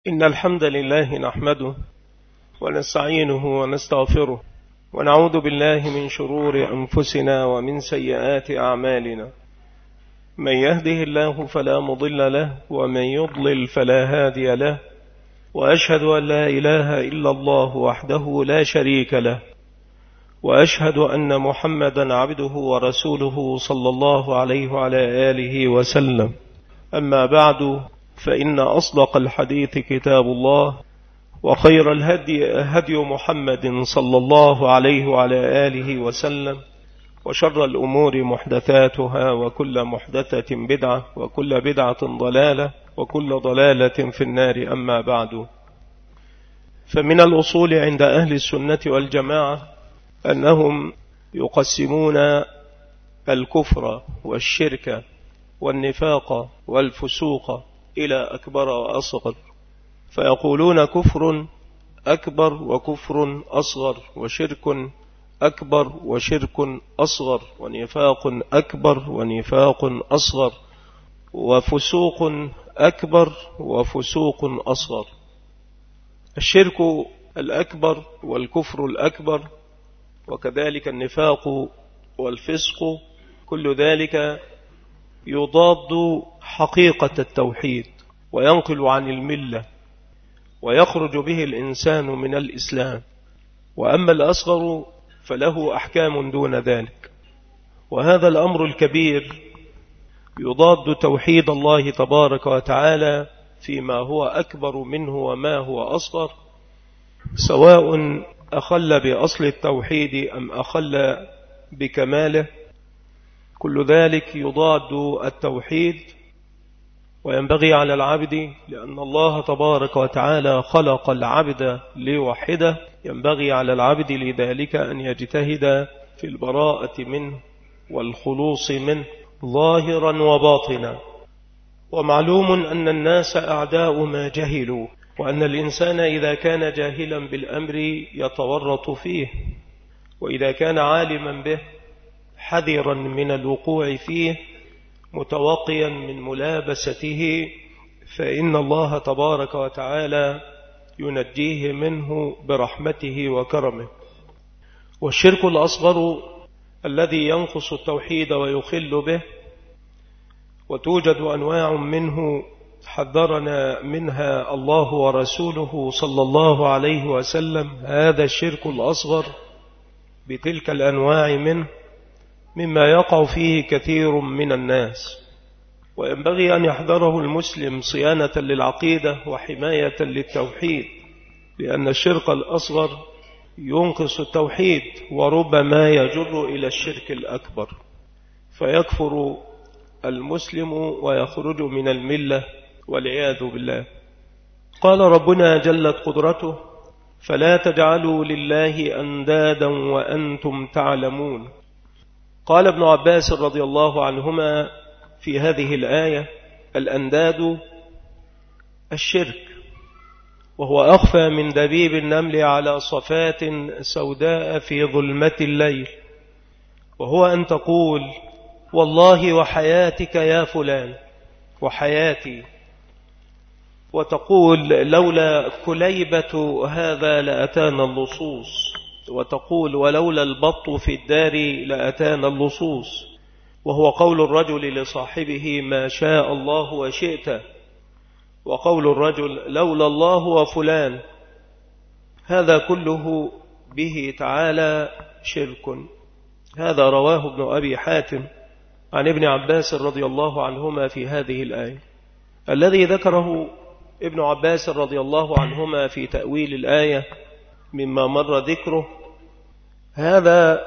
إن الحمد لله نحمده ونستعينه ونستغفره ونعوذ بالله من شرور أنفسنا ومن سيئات أعمالنا. من يهده الله فلا مضل له ومن يضلل فلا هادي له، وأشهد أن لا إله إلا الله وحده لا شريك له، وأشهد أن محمدا عبده ورسوله صلى الله عليه وعلى آله وسلم. أما بعد، فإن أصدق الحديث كتاب الله، وخير الهدي هدي محمد صلى الله عليه وعلى آله وسلم، وشر الأمور محدثاتها، وكل محدثة بدعة، وكل بدعة ضلالة، وكل ضلالة في النار. أما بعد، فمن الأصول عند أهل السنة والجماعة أنهم يقسمون الكفر والشرك والنفاق والفسوق إلى أكبر وأصغر، فيقولون كفر أكبر وكفر أصغر، وشرك أكبر وشرك أصغر، ونفاق أكبر ونفاق أصغر، وفسوق أكبر وفسوق أصغر. الشرك الأكبر والكفر الأكبر وكذلك النفاق والفسق، كل ذلك يضاد حقيقة التوحيد وينقل عن الملة ويخرج به الإنسان من الإسلام. وأما الأصغر فله أحكام دون ذلك، وهذا الأمر الكبير يضاد توحيد الله تبارك وتعالى فيما هو أكبر منه وما هو أصغر، سواء أخل بأصل التوحيد أم أخل بكماله، كل ذلك يضاد التوحيد. وينبغي على العبد، لأن الله تبارك وتعالى خلق العبد ليوحده، ينبغي على العبد لذلك أن يجتهد في البراءة منه والخلوص منه ظاهرا وباطنا. ومعلوم أن الناس أعداء ما جهلوا، وأن الإنسان إذا كان جاهلا بالأمر يتورط فيه، وإذا كان عالما به حذرا من الوقوع فيه متوقيا من ملابسته، فإن الله تبارك وتعالى ينجيه منه برحمته وكرمه. والشرك الأصغر الذي ينقص التوحيد ويخل به، وتوجد أنواع منه حذرنا منها الله ورسوله صلى الله عليه وسلم، هذا الشرك الأصغر بتلك الأنواع منه مما يقع فيه كثير من الناس، وينبغي أن يحذره المسلم صيانة للعقيدة وحماية للتوحيد، لأن الشرك الأصغر ينقص التوحيد وربما يجر إلى الشرك الأكبر، فيكفر المسلم ويخرج من الملة والعياذ بالله. قال ربنا جلت قدرته: فلا تجعلوا لله أندادا وأنتم تعلمون. قال ابن عباس رضي الله عنهما في هذه الآية: الأنداد الشرك، وهو أخفى من دبيب النمل على صفات سوداء في ظلمة الليل، وهو أن تقول: والله وحياتك يا فلان، وحياتي، وتقول: لولا كليبة هذا لأتانا اللصوص، وتقول: ولولا البط في الدار لأتانا اللصوص، وهو قول الرجل لصاحبه: ما شاء الله وشئت، وقول الرجل: لولا الله وفلان. هذا كله به تعالى شرك. هذا رواه ابن أبي حاتم عن ابن عباس رضي الله عنهما في هذه الآية. الذي ذكره ابن عباس رضي الله عنهما في تأويل الآية مما مر ذكره، هذا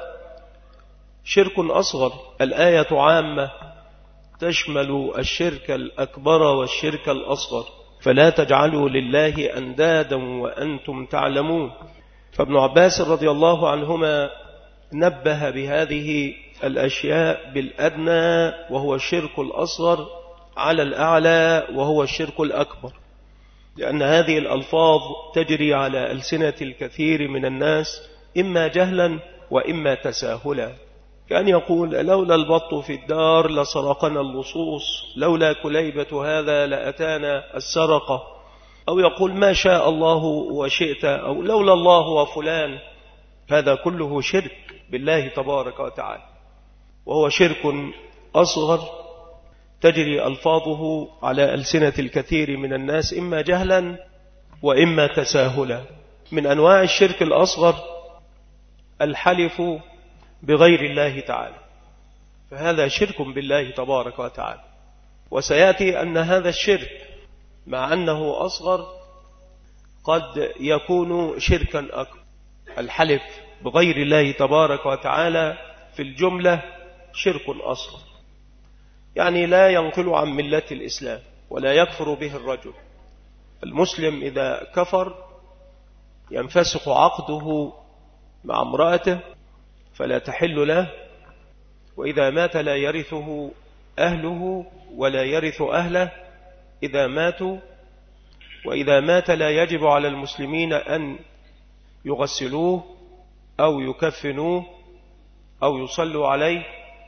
شرك أصغر. الآية عامة تشمل الشرك الأكبر والشرك الأصغر، فلا تجعلوا لله أندادا وأنتم تعلمون. فابن عباس رضي الله عنهما نبه بهذه الأشياء بالأدنى وهو الشرك الأصغر على الأعلى وهو الشرك الأكبر، لأن هذه الألفاظ تجري على ألسنة الكثير من الناس إما جهلا وإما تساهلا، كان يقول: لولا البط في الدار لسرقنا اللصوص، لولا كليبة هذا لأتانا السرقة، أو يقول ما شاء الله وشئت، أو لولا الله وفلان. هذا كله شرك بالله تبارك وتعالى، وهو شرك أصغر تجري ألفاظه على ألسنة الكثير من الناس إما جهلا وإما تساهلا. من أنواع الشرك الأصغر الحلف بغير الله تعالى، فهذا شرك بالله تبارك وتعالى. وسيأتي أن هذا الشرك مع أنه أصغر قد يكون شركا أكبر. الحلف بغير الله تبارك وتعالى في الجملة شرك أصغر، يعني لا ينقل عن ملة الإسلام ولا يكفر به الرجل. المسلم إذا كفر ينفسخ عقده مع امرأته فلا تحل له، وإذا مات لا يرثه أهله ولا يرث أهله إذا ماتوا، وإذا مات لا يجب على المسلمين أن يغسلوه أو يكفنوه أو يصلوا عليه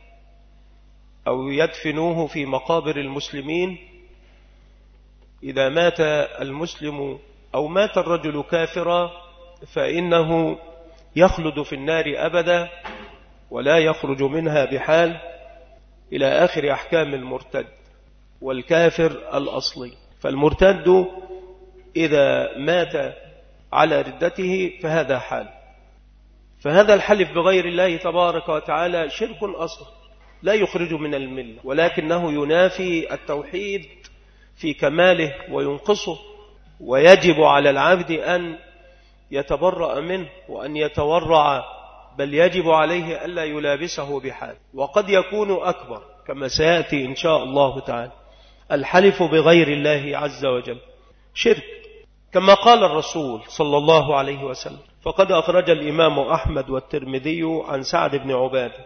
أو يدفنوه في مقابر المسلمين. إذا مات المسلم أو مات الرجل كافرا فإنه يخلد في النار أبدا ولا يخرج منها بحال، إلى آخر أحكام المرتد والكافر الأصلي. فالمرتد إذا مات على ردته فهذا حال. فهذا الحلف بغير الله تبارك وتعالى شرك أصغر لا يخرج من الملة، ولكنه ينافي التوحيد في كماله وينقصه، ويجب على العبد أن يتبرأ منه وأن يتورع، بل يجب عليه ألا يلابسه بحال. وقد يكون أكبر كما سيأتي إن شاء الله تعالى. الحلف بغير الله عز وجل شرك، كما قال الرسول صلى الله عليه وسلم. فقد أخرج الإمام أحمد والترمذي عن سعد بن عبادة،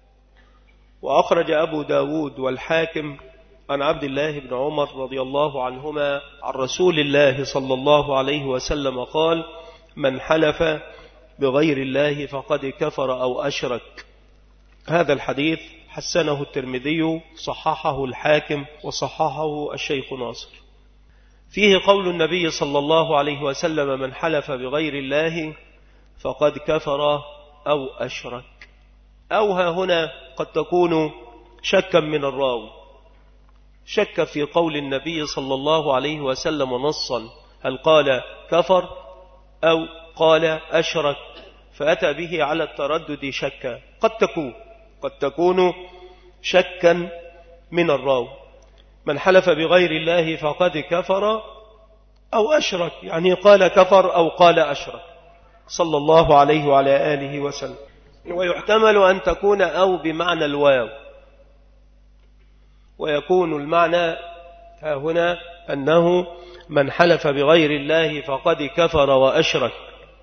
وأخرج أبو داود والحاكم عن عبد الله بن عمر رضي الله عنهما عن رسول الله صلى الله عليه وسلم قال: من حلف بغير الله فقد كفر أو أشرك. هذا الحديث حسنه الترمذي، صححه الحاكم، وصححه الشيخ ناصر. فيه قول النبي صلى الله عليه وسلم: من حلف بغير الله فقد كفر أو أشرك. أو ها هنا قد تكون شكا من الراوي، شك في قول النبي صلى الله عليه وسلم نصا، هل قال كفر أو قال أشرك، فأتى به على التردد شكا. قد تكون شكا من الراوي. من حلف بغير الله فقد كفر أو أشرك، يعني قال كفر أو قال أشرك، صلى الله عليه وعلى آله وسلم. ويحتمل أن تكون أو بمعنى الواو، ويكون المعنى هنا أنه من حلف بغير الله فقد كفر وأشرك،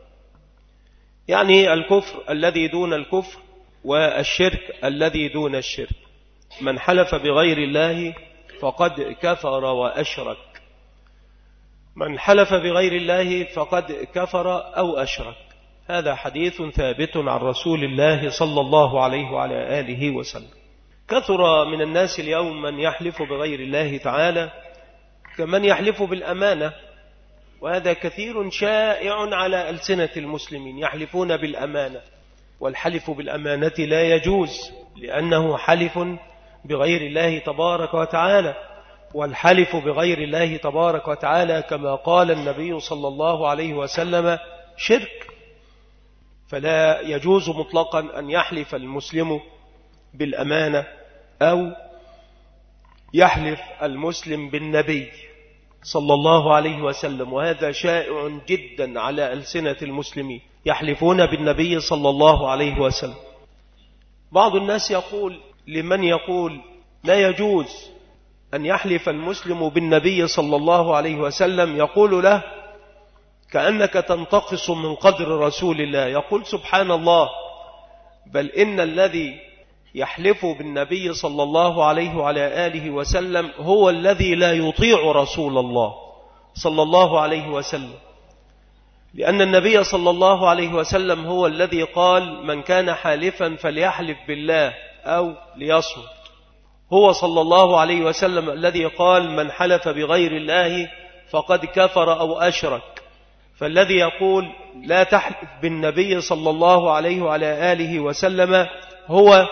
يعني الكفر الذي دون الكفر والشرك الذي دون الشرك. من حلف بغير الله فقد كفر وأشرك، من حلف بغير الله فقد كفر أو أشرك. هذا حديث ثابت عن رسول الله صلى الله عليه وعلى آله وسلم. كثر من الناس اليوم من يحلف بغير الله تعالى كمن يحلف بالأمانة، وهذا كثير شائع على ألسنة المسلمين، يحلفون بالأمانة. والحلف بالأمانة لا يجوز، لأنه حلف بغير الله تبارك وتعالى. والحلف بغير الله تبارك وتعالى كما قال النبي صلى الله عليه وسلم شرك، فلا يجوز مطلقا أن يحلف المسلم بالأمانة أو يحلف المسلم بالنبي صلى الله عليه وسلم. وهذا شائع جدا على ألسنة المسلمين، يحلفون بالنبي صلى الله عليه وسلم. بعض الناس يقول لمن يقول لا يجوز أن يحلف المسلم بالنبي صلى الله عليه وسلم، يقول له كأنك تنتقص من قدر رسول الله. يقول سبحان الله، بل إن الذي يحلف بالنبي صلى الله عليه وعلى آله وسلم هو الذي لا يطيع رسول الله صلى الله عليه وسلم، لأن النبي صلى الله عليه وسلم هو الذي قال: من كان حالفا فليحلف بالله أو ليصمت. هو صلى الله عليه وسلم الذي قال: من حلف بغير الله فقد كفر أو أشرك. فالذي يقول لا تحلف بالنبي صلى الله عليه وعلى آله وسلم هو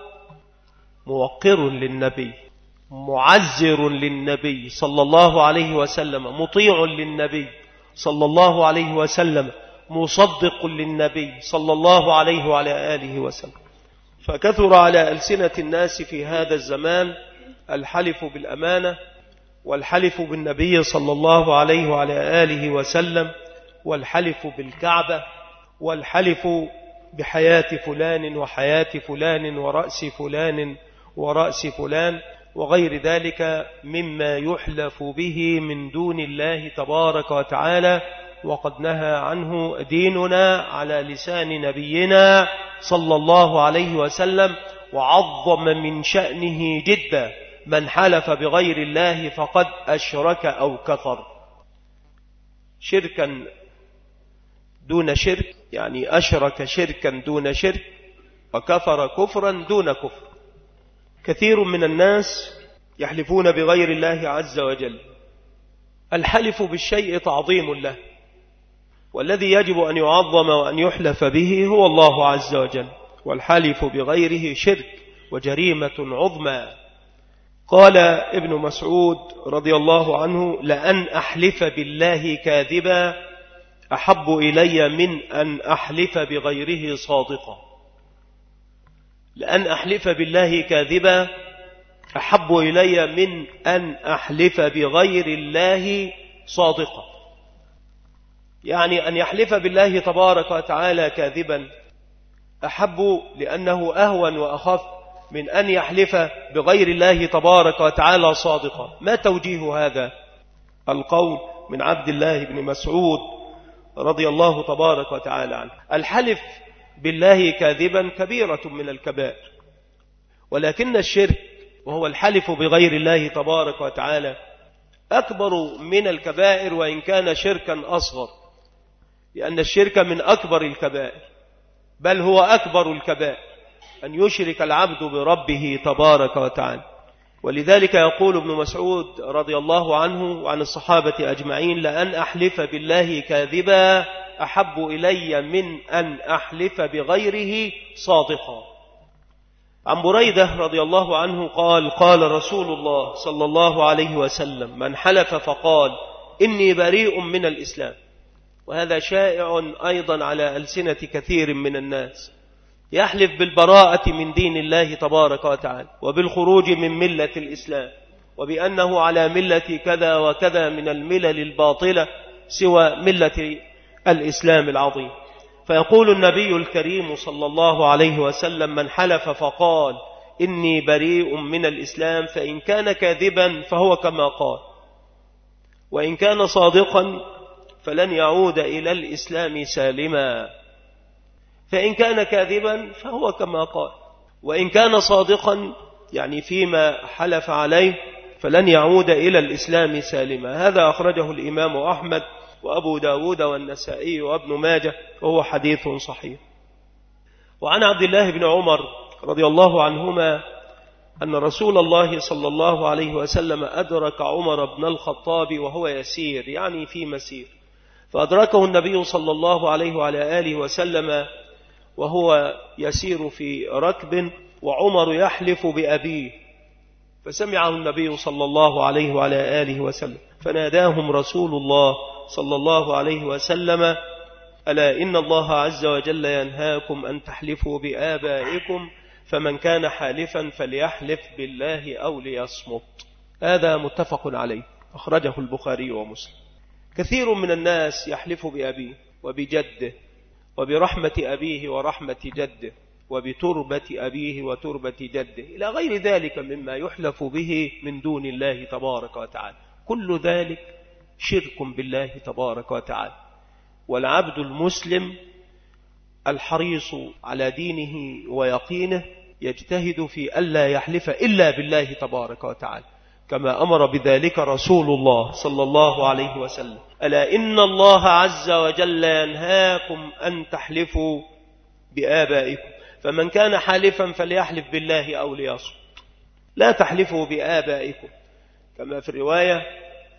موقر للنبي، معزر للنبي صلى الله عليه وسلم، مطيع للنبي صلى الله عليه وسلم، مصدق للنبي صلى الله عليه وعلى آله وسلم. فكثر على ألسنة الناس في هذا الزمان الحلف بالأمانة، والحلف بالنبي صلى الله عليه وعلى آله وسلم، والحلف بالكعبة، والحلف بحياة فلان وحياة فلان ورأس فلان ورأس فلان وغير ذلك مما يحلف به من دون الله تبارك وتعالى. وقد نهى عنه ديننا على لسان نبينا صلى الله عليه وسلم، وعظم من شأنه جدا: من حلف بغير الله فقد أشرك أو كفر. شركا دون شرك، يعني أشرك شركا دون شرك، وكفر كفرا دون كفر. كثير من الناس يحلفون بغير الله عز وجل. الحلف بالشيء تعظيم له، والذي يجب أن يعظم وأن يحلف به هو الله عز وجل، والحلف بغيره شرك وجريمة عظمى. قال ابن مسعود رضي الله عنه: لأن أحلف بالله كاذبا أحب إلي من أن أحلف بغيره صادقا. لأن أحلف بالله كاذبا أحب إلي من أن أحلف بغير الله صادقا. يعني أن يحلف بالله تبارك وتعالى كاذبا أحب، لأنه أهون وأخف من أن يحلف بغير الله تبارك وتعالى صادقا. ما توجيه هذا القول من عبد الله بن مسعود رضي الله تبارك وتعالى عنه؟ الحلف بالله كاذبا كبيرة من الكبائر، ولكن الشرك وهو الحلف بغير الله تبارك وتعالى أكبر من الكبائر، وإن كان شركا أصغر، لأن الشرك من أكبر الكبائر، بل هو أكبر الكبائر أن يشرك العبد بربه تبارك وتعالى. ولذلك يقول ابن مسعود رضي الله عنه وعن الصحابة أجمعين: لأن أحلف بالله كاذبا أحب إلي من أن أحلف بغيره صادقا. عن بريدة رضي الله عنه قال: قال رسول الله صلى الله عليه وسلم: من حلف فقال إني بريء من الإسلام. وهذا شائع أيضا على ألسنة كثير من الناس، يحلف بالبراءة من دين الله تبارك وتعالى، وبالخروج من ملة الإسلام، وبأنه على ملة كذا وكذا من الملل الباطلة سوى ملة الإسلام العظيم. فيقول النبي الكريم صلى الله عليه وسلم: من حلف فقال إني بريء من الإسلام فإن كان كاذبا فهو كما قال، وإن كان صادقا فلن يعود إلى الإسلام سالما. فإن كان كاذبا فهو كما قال، وإن كان صادقا يعني فيما حلف عليه فلن يعود إلى الإسلام سالما. هذا أخرجه الإمام أحمد وأبو داود والنسائي وابن ماجه، وهو حديث صحيح. وعن عبد الله بن عمر رضي الله عنهما أن رسول الله صلى الله عليه وسلم أدرك عمر بن الخطاب وهو يسير، يعني في مسير، فأدركه النبي صلى الله عليه وعلى آله وسلم وهو يسير في ركب، وعمر يحلف بأبيه، فسمعه النبي صلى الله عليه وعلى آله وسلم، فناداهم رسول الله صلى الله عليه وسلم: ألا إن الله عز وجل ينهاكم أن تحلفوا بآبائكم، فمن كان حالفا فليحلف بالله أو ليصمت. هذا متفق عليه، أخرجه البخاري ومسلم. كثير من الناس يحلف بأبيه وبجده وبرحمة أبيه ورحمة جده وبتربة أبيه وتربة جده إلى غير ذلك مما يحلف به من دون الله تبارك وتعالى. كل ذلك شرك بالله تبارك وتعالى. والعبد المسلم الحريص على دينه ويقينه يجتهد في ألا يحلف إلا بالله تبارك وتعالى، كما أمر بذلك رسول الله صلى الله عليه وسلم: ألا إن الله عز وجل ينهاكم أن تحلفوا بآبائكم، فمن كان حالفا فليحلف بالله أو ليصمت. لا تحلفوا بآبائكم، كما في الرواية: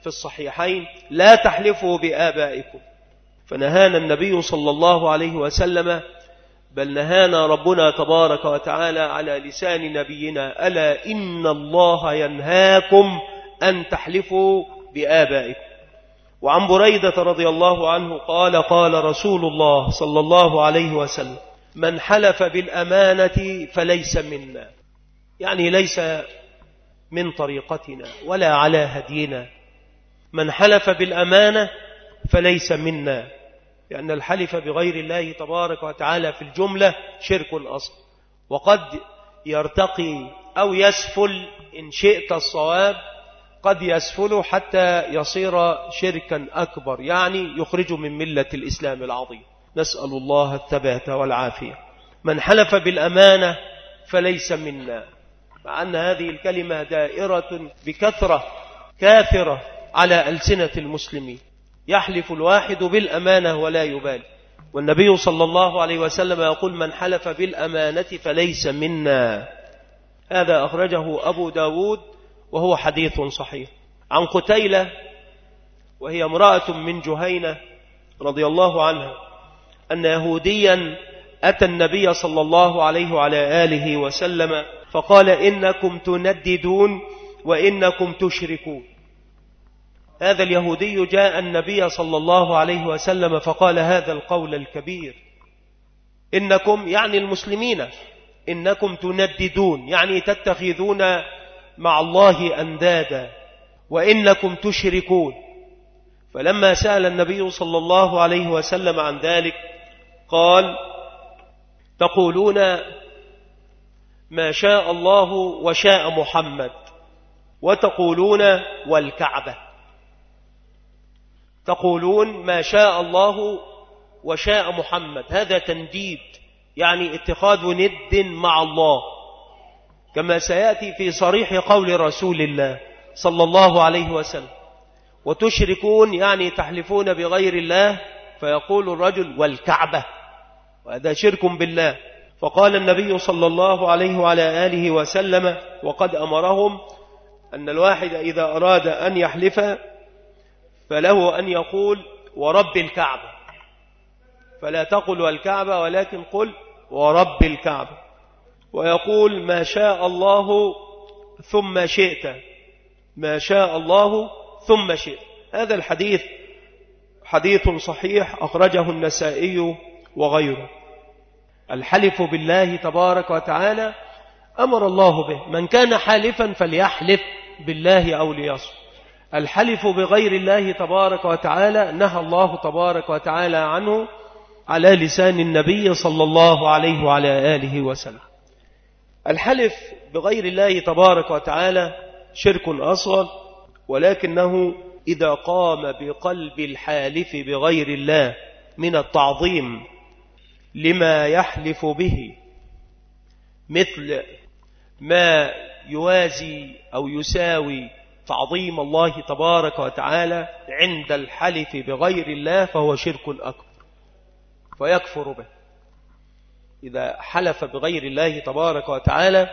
في الصحيحين: لا تحلفوا بآبائكم. فنهانا النبي صلى الله عليه وسلم، بل نهانا ربنا تبارك وتعالى على لسان نبينا: ألا إن الله ينهاكم أن تحلفوا بآبائكم. وعن بريدة رضي الله عنه قال: قال رسول الله صلى الله عليه وسلم: من حلف بالأمانة فليس منا، يعني ليس من طريقتنا ولا على هدينا. من حلف بالأمانة فليس منا، لأن الحلف بغير الله تبارك وتعالى في الجملة شرك أصغر، وقد يرتقي أو يسفل إن شئت الصواب، قد يسفل حتى يصير شركا أكبر، يعني يخرج من ملة الإسلام العظيم. نسأل الله الثبات والعافية. من حلف بالأمانة فليس منا، مع أن هذه الكلمة دائرة بكثرة كاثرة على ألسنة المسلمين، يحلف الواحد بالأمانة ولا يبالي. والنبي صلى الله عليه وسلم يقول: من حلف بالأمانة فليس منا. هذا أخرجه أبو داود وهو حديث صحيح. عن قتيلة وهي امرأة من جهينة رضي الله عنها أن يهوديا أتى النبي صلى الله عليه وعلى آله وسلم فقال: إنكم تنددون وإنكم تشركون. هذا اليهودي جاء النبي صلى الله عليه وسلم فقال هذا القول الكبير: إنكم، يعني المسلمين، إنكم تنددون، يعني تتخذون مع الله أندادا، وإنكم تشركون. فلما سأل النبي صلى الله عليه وسلم عن ذلك قال: تقولون ما شاء الله وشاء محمد، وتقولون والكعبة. تقولون ما شاء الله وشاء محمد، هذا تنديد، يعني اتخاذ ند مع الله، كما سيأتي في صريح قول رسول الله صلى الله عليه وسلم. وتشركون، يعني تحلفون بغير الله، فيقول الرجل والكعبة، وهذا شرك بالله. فقال النبي صلى الله عليه وعلى آله وسلم، وقد أمرهم أن الواحد إذا أراد أن يحلف فله أن يقول ورب الكعبة، فلا تقل والكعبة ولكن قل ورب الكعبة، ويقول ما شاء الله ثم شئت، ما شاء الله ثم شئت. هذا الحديث حديث صحيح أخرجه النسائي وغيره. الحلف بالله تبارك وتعالى أمر الله به، من كان حالفا فليحلف بالله أو ليصمت. الحلف بغير الله تبارك وتعالى نهى الله تبارك وتعالى عنه على لسان النبي صلى الله عليه وعلى آله وسلم. الحلف بغير الله تبارك وتعالى شرك أصغر، ولكنه إذا قام بقلب الحالف بغير الله من التعظيم لما يحلف به، مثل ما يوازي أو يساوي تعظيم الله تبارك وتعالى عند الحلف بغير الله، فهو شرك أكبر فيكفر به. إذا حلف بغير الله تبارك وتعالى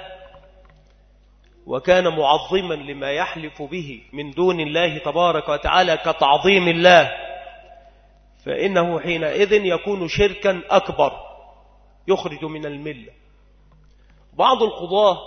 وكان معظما لما يحلف به من دون الله تبارك وتعالى كتعظيم الله، فإنه حينئذ يكون شركا أكبر يخرج من الملة. بعض القضاة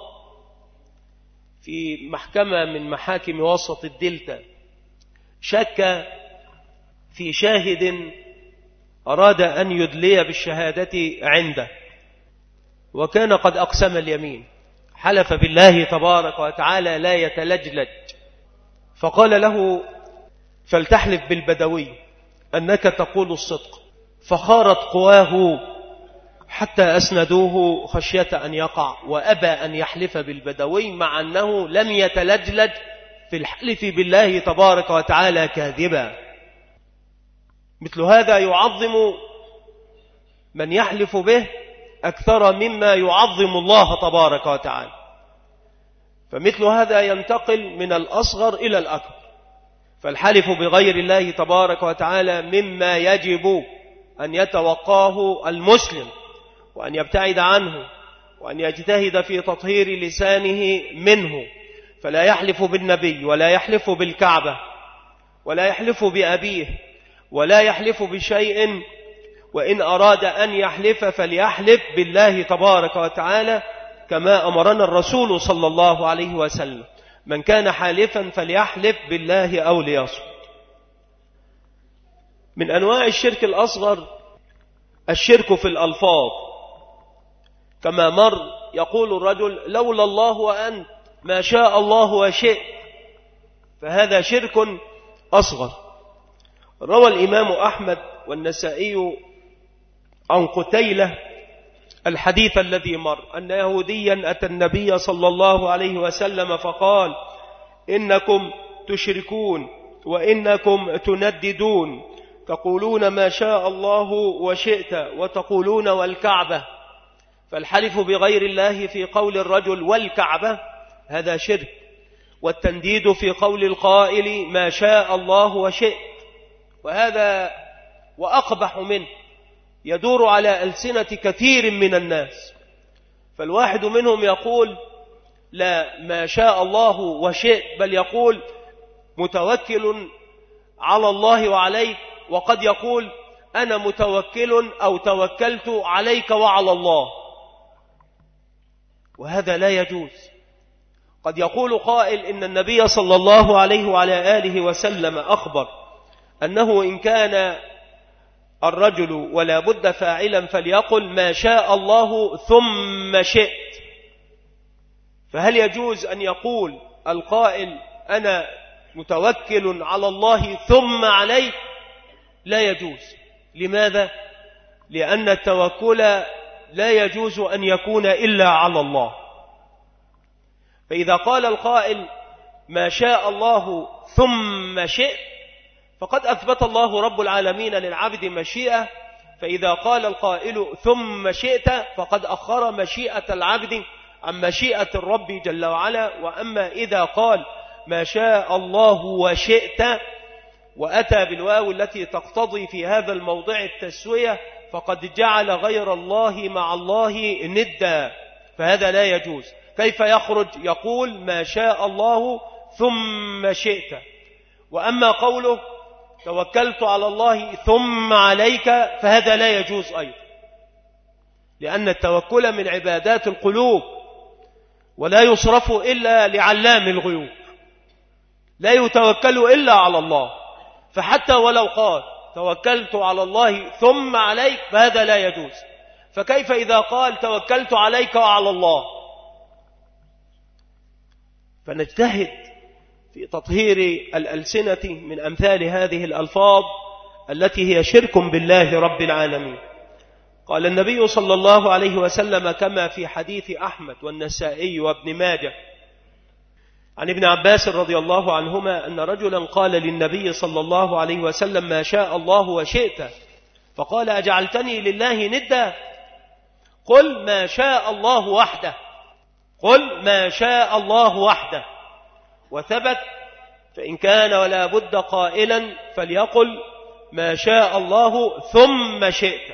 في محكمة من محاكم وسط الدلتا شك في شاهد أراد أن يدلي بالشهادة عنده، وكان قد أقسم اليمين، حلف بالله تبارك وتعالى لا يتلجلج، فقال له فلتحلف بالبدوي أنك تقول الصدق، فخارت قواه حتى أسندوه خشية أن يقع، وأبى أن يحلف بالبدوي مع أنه لم يتلجلج في الحلف بالله تبارك وتعالى كاذبا. مثل هذا يعظم من يحلف به أكثر مما يعظم الله تبارك وتعالى، فمثل هذا ينتقل من الأصغر إلى الأكبر. فالحلف بغير الله تبارك وتعالى مما يجب أن يتوقاه المسلم وأن يبتعد عنه وأن يجتهد في تطهير لسانه منه، فلا يحلف بالنبي ولا يحلف بالكعبة ولا يحلف بأبيه ولا يحلف بشيء، وإن أراد أن يحلف فليحلف بالله تبارك وتعالى كما أمرنا الرسول صلى الله عليه وسلم. من كان حالفا فليحلف بالله أو ليصمت. من أنواع الشرك الأصغر الشرك في الألفاظ، كما مر يقول الرجل لولا الله وأنت ما شاء الله وشئت، فهذا شرك أصغر. روى الإمام أحمد والنسائي عن قتيلة الحديث الذي مر أن يهوديا أتى النبي صلى الله عليه وسلم فقال إنكم تشركون وإنكم تنددون، تقولون ما شاء الله وشئت وتقولون والكعبة، فالحلف بغير الله في قول الرجل والكعبة هذا شرك، والتنديد في قول القائل ما شاء الله وشئت، وهذا وأقبح منه يدور على ألسنة كثير من الناس. فالواحد منهم يقول لا ما شاء الله وشئت، بل يقول متوكل على الله وعليك، وقد يقول أنا متوكل أو توكلت عليك وعلى الله، وهذا لا يجوز. قد يقول قائل إن النبي صلى الله عليه وعلى آله وسلم أخبر أنه إن كان الرجل ولا بد فاعلا فليقل ما شاء الله ثم شئت، فهل يجوز أن يقول القائل أنا متوكل على الله ثم عليك؟ لا يجوز. لماذا؟ لأن التوكل لا يجوز أن يكون إلا على الله. فإذا قال القائل ما شاء الله ثم شئت فقد أثبت الله رب العالمين للعبد مشيئة، فإذا قال القائل ثم شئت فقد أخر مشيئة العبد عن مشيئة الرب جل وعلا. وأما إذا قال ما شاء الله وشئت وأتى بالواو التي تقتضي في هذا الموضع التسوية فقد جعل غير الله مع الله ندا، فهذا لا يجوز. كيف يخرج يقول ما شاء الله ثم شئت؟ وأما قوله توكلت على الله ثم عليك فهذا لا يجوز أيضا، لأن التوكل من عبادات القلوب ولا يصرف إلا لعلام الغيوب، لا يتوكل إلا على الله. فحتى ولو قال توكلت على الله ثم عليك فهذا لا يجوز، فكيف إذا قال توكلت عليك وعلى الله؟ فنجتهد في تطهير الألسنة من أمثال هذه الألفاظ التي هي شرك بالله رب العالمين. قال النبي صلى الله عليه وسلم كما في حديث أحمد والنسائي وابن ماجه عن ابن عباس رضي الله عنهما أن رجلا قال للنبي صلى الله عليه وسلم ما شاء الله وشئت، فقال أجعلتني لله ندا؟ قل ما شاء الله وحده، قل ما شاء الله وحده. وثبت فإن كان ولا بد قائلا فليقل ما شاء الله ثم شئت،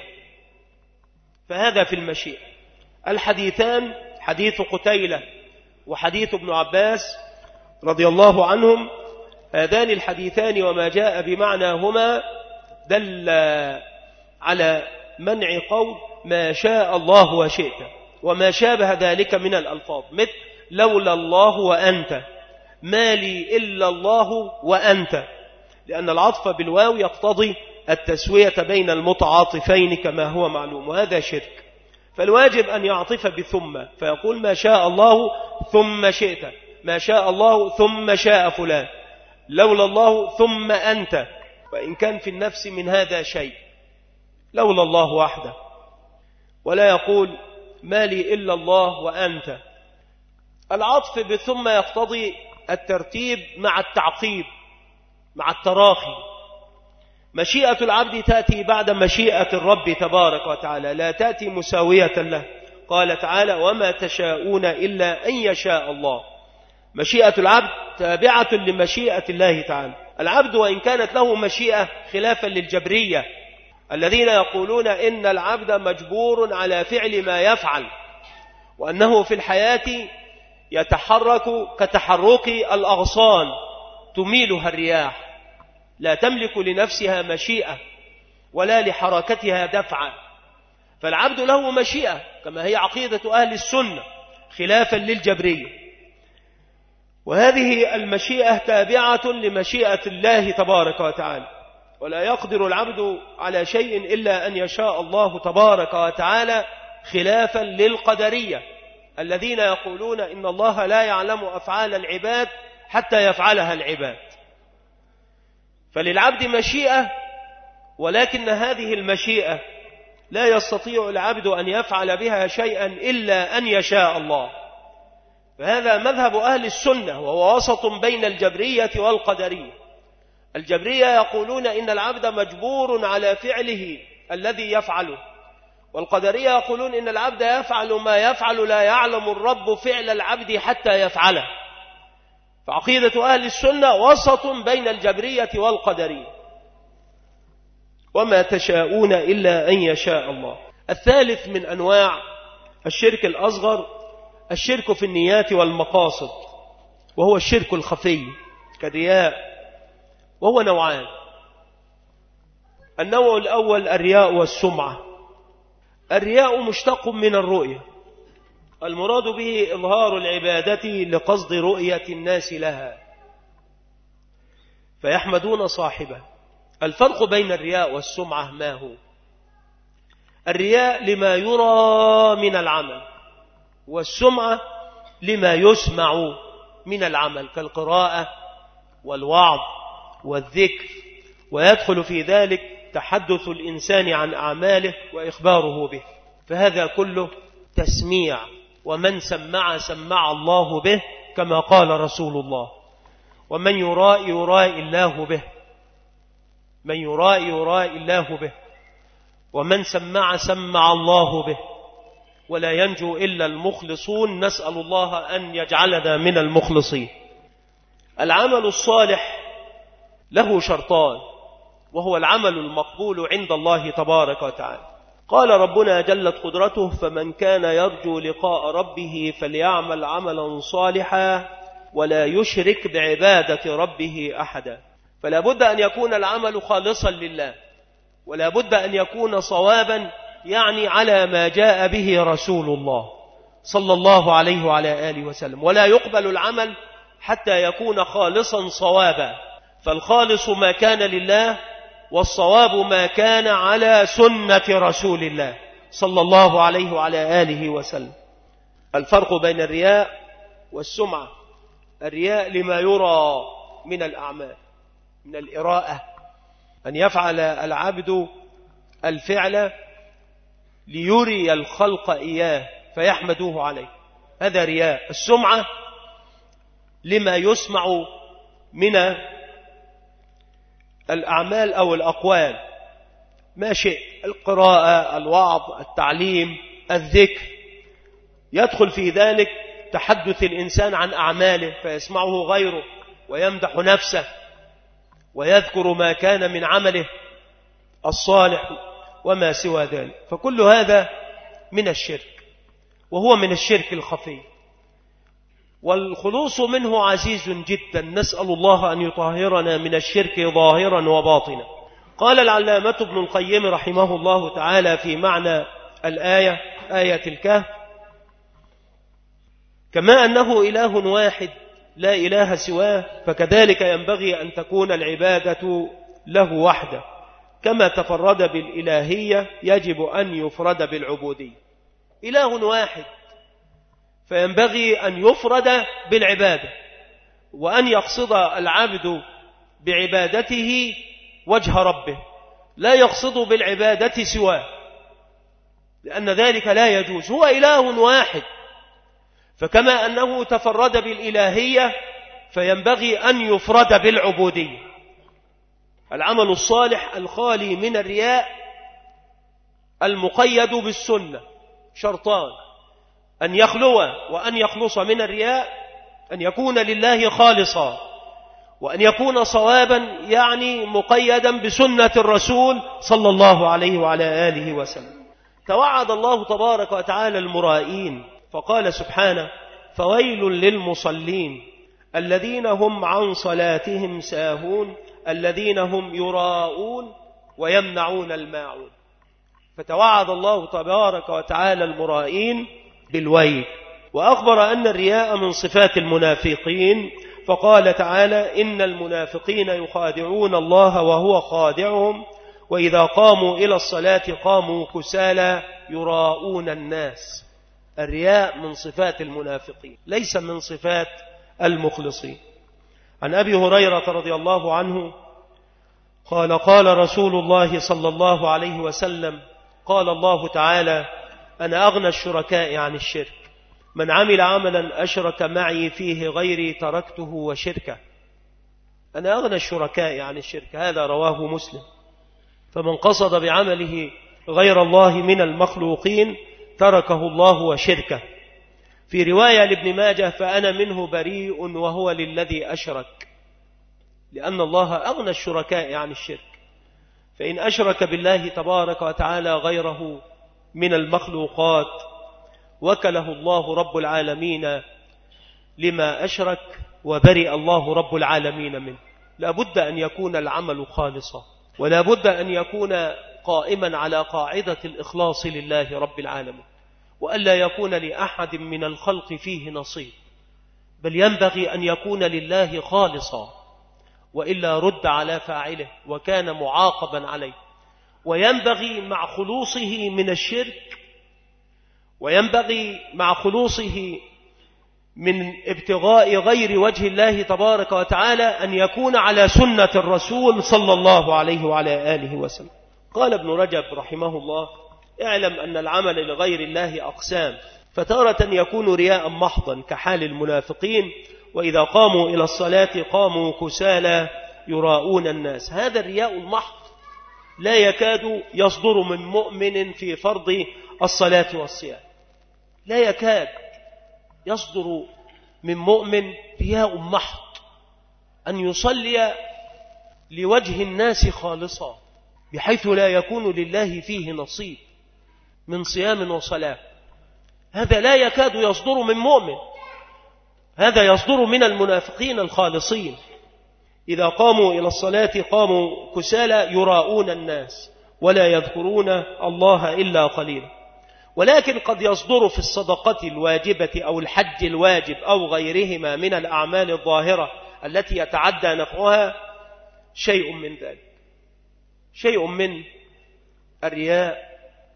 فهذا في المشيئة. الحديثان حديث قتيلة وحديث ابن عباس رضي الله عنهم، هذان الحديثان وما جاء بمعناهما دل على منع قول ما شاء الله وشئت وما شابه ذلك من الألفاظ، مثل لولا الله وأنت، ما لي إلا الله وأنت، لأن العطف بالواو يقتضي التسوية بين المتعاطفين كما هو معلوم، وهذا شرك. فالواجب أن يعطف بثم، فيقول ما شاء الله ثم شئت، ما شاء الله ثم شاء فلان، لولا الله ثم أنت، وإن كان في النفس من هذا شيء، لولا الله وحده. ولا يقول ما لي إلا الله وأنت. العطف بثم يقتضي الترتيب مع التعقيب مع التراخي. مشيئة العبد تأتي بعد مشيئة الرب تبارك وتعالى، لا تأتي مساوية له. قال تعالى وما تشاءون إلا أن يشاء الله. مشيئة العبد تابعة لمشيئة الله تعالى. العبد وإن كانت له مشيئة خلافا للجبرية الذين يقولون إن العبد مجبور على فعل ما يفعل، وأنه في الحياة يتحرك كتحرك الأغصان تميلها الرياح، لا تملك لنفسها مشيئة ولا لحركتها دفعا، فالعبد له مشيئة كما هي عقيدة أهل السنة خلافا للجبرية، وهذه المشيئة تابعة لمشيئة الله تبارك وتعالى، ولا يقدر العبد على شيء إلا أن يشاء الله تبارك وتعالى، خلافا للقدرية الذين يقولون إن الله لا يعلم أفعال العباد حتى يفعلها العباد. فللعبد مشيئة، ولكن هذه المشيئة لا يستطيع العبد أن يفعل بها شيئا إلا أن يشاء الله. فهذا مذهب أهل السنة، وهو وسط بين الجبرية والقدرية. الجبرية يقولون إن العبد مجبور على فعله الذي يفعله، والقدرية يقولون إن العبد يفعل ما يفعل، لا يعلم الرب فعل العبد حتى يفعله. فعقيدة أهل السنة وسط بين الجبرية والقدرية. وما تشاءون إلا أن يشاء الله. الثالث من أنواع الشرك الأصغر الشرك في النيات والمقاصد، وهو الشرك الخفي كالرياء، وهو نوعان. النوع الأول الرياء والسمعة. الرياء مشتق من الرؤية، المراد به إظهار العبادة لقصد رؤية الناس لها فيحمدون صاحبه. الفرق بين الرياء والسمعة ما هو؟ الرياء لما يرى من العمل، والسمعة لما يسمع من العمل كالقراءة والوعظ والذكر، ويدخل في ذلك تحدث الإنسان عن أعماله وإخباره به، فهذا كله تسميع، ومن سمع سمع الله به كما قال رسول الله، ومن يراء يراء الله به، من يراء يراء الله به، ومن سمع سمع الله به، ولا ينجو إلا المخلصون، نسأل الله أن يجعلنا من المخلصين. العمل الصالح له شرطان، وهو العمل المقبول عند الله تبارك وتعالى. قال ربنا جلت قدرته: فمن كان يرجو لقاء ربه فليعمل عملا صالحا ولا يشرك بعبادة ربه أحدا. فلا بد أن يكون العمل خالصا لله، ولا بد أن يكون صوابا، يعني على ما جاء به رسول الله صلى الله عليه وعلى آله وسلم، ولا يقبل العمل حتى يكون خالصا صوابا. فالخالص ما كان لله، والصواب ما كان على سنة رسول الله صلى الله عليه وعلى آله وسلم. الفرق بين الرياء والسمعة: الرياء لما يرى من الأعمال، من الإراءة، أن يفعل العبد الفعل ليري الخلق إياه فيحمدوه عليه، هذا رياء. السمعة لما يسمع من الأعمال أو الأقوال، ما شيء، القراءة، الوعظ، التعليم، الذكر، يدخل في ذلك تحدث الإنسان عن أعماله فيسمعه غيره ويمدح نفسه ويذكر ما كان من عمله الصالح وما سوى ذلك، فكل هذا من الشرك، وهو من الشرك الخفي، والخلوص منه عزيز جدا. نسأل الله أن يطهرنا من الشرك ظاهرا وباطنا. قال العلامة ابن القيم رحمه الله تعالى في معنى الآية، آية الكهف: كما أنه إله واحد لا إله سواه، فكذلك ينبغي أن تكون العبادة له وحده، كما تفرد بالإلهية يجب أن يفرد بالعبودية. إله واحد، فينبغي أن يفرد بالعبادة، وأن يقصد العبد بعبادته وجه ربه، لا يقصد بالعبادة سواه، لأن ذلك لا يجوز. هو إله واحد، فكما أنه تفرد بالإلهية فينبغي أن يفرد بالعبودية. العمل الصالح الخالي من الرياء المقيد بالسنة شرطان: أن يخلو وأن يخلص من الرياء، أن يكون لله خالصا، وأن يكون صوابا، يعني مقيدا بسنة الرسول صلى الله عليه وعلى آله وسلم. توعد الله تبارك وتعالى المرائين فقال سبحانه: فويل للمصلين الذين هم عن صلاتهم ساهون الذين هم يراءون ويمنعون الماعون. فتوعد الله تبارك وتعالى المرائين بالويل، وأخبر أن الرياء من صفات المنافقين، فقال تعالى: إن المنافقين يخادعون الله وهو خادعهم وإذا قاموا إلى الصلاة قاموا كسالى يراءون الناس. الرياء من صفات المنافقين ليس من صفات المخلصين. عن أبي هريرة رضي الله عنه قال: قال رسول الله صلى الله عليه وسلم: قال الله تعالى: أنا أغنى الشركاء عن الشرك، من عمل عملا أشرك معي فيه غيري تركته وشركه. أنا أغنى الشركاء عن الشرك، هذا رواه مسلم. فمن قصد بعمله غير الله من المخلوقين تركه الله وشركه. في رواية لابن ماجه: فأنا منه بريء وهو للذي أشرك، لأن الله أغنى الشركاء عن الشرك، فإن أشرك بالله تبارك وتعالى غيره من المخلوقات وكله الله رب العالمين لما أشرك وبرئ الله رب العالمين منه. لا بد أن يكون العمل خالصا، ولا بد أن يكون قائما على قاعدة الإخلاص لله رب العالمين، وألا يكون لأحد من الخلق فيه نصيب، بل ينبغي أن يكون لله خالصا، وإلا رد على فاعله وكان معاقبا عليه. وينبغي مع خلوصه من الشرك، وينبغي مع خلوصه من ابتغاء غير وجه الله تبارك وتعالى أن يكون على سنة الرسول صلى الله عليه وعلى آله وسلم. قال ابن رجب رحمه الله: اعلم أن العمل لغير الله أقسام، فتارة يكون رياء محضا كحال المنافقين، وإذا قاموا إلى الصلاة قاموا كسالى يراءون الناس. هذا الرياء المحض لا يكاد يصدر من مؤمن في فرض الصلاة والصيام، لا يكاد يصدر من مؤمن رياء محض أن يصلي لوجه الناس خالصا بحيث لا يكون لله فيه نصيب من صيام وصلاة. هذا لا يكاد يصدر من مؤمن، هذا يصدر من المنافقين الخالصين. إذا قاموا إلى الصلاة قاموا كسالى يراءون الناس ولا يذكرون الله إلا قليلا. ولكن قد يصدر في الصدقة الواجبة أو الحج الواجب أو غيرهما من الأعمال الظاهرة التي يتعدى نفعها شيء من ذلك، شيء من الرياء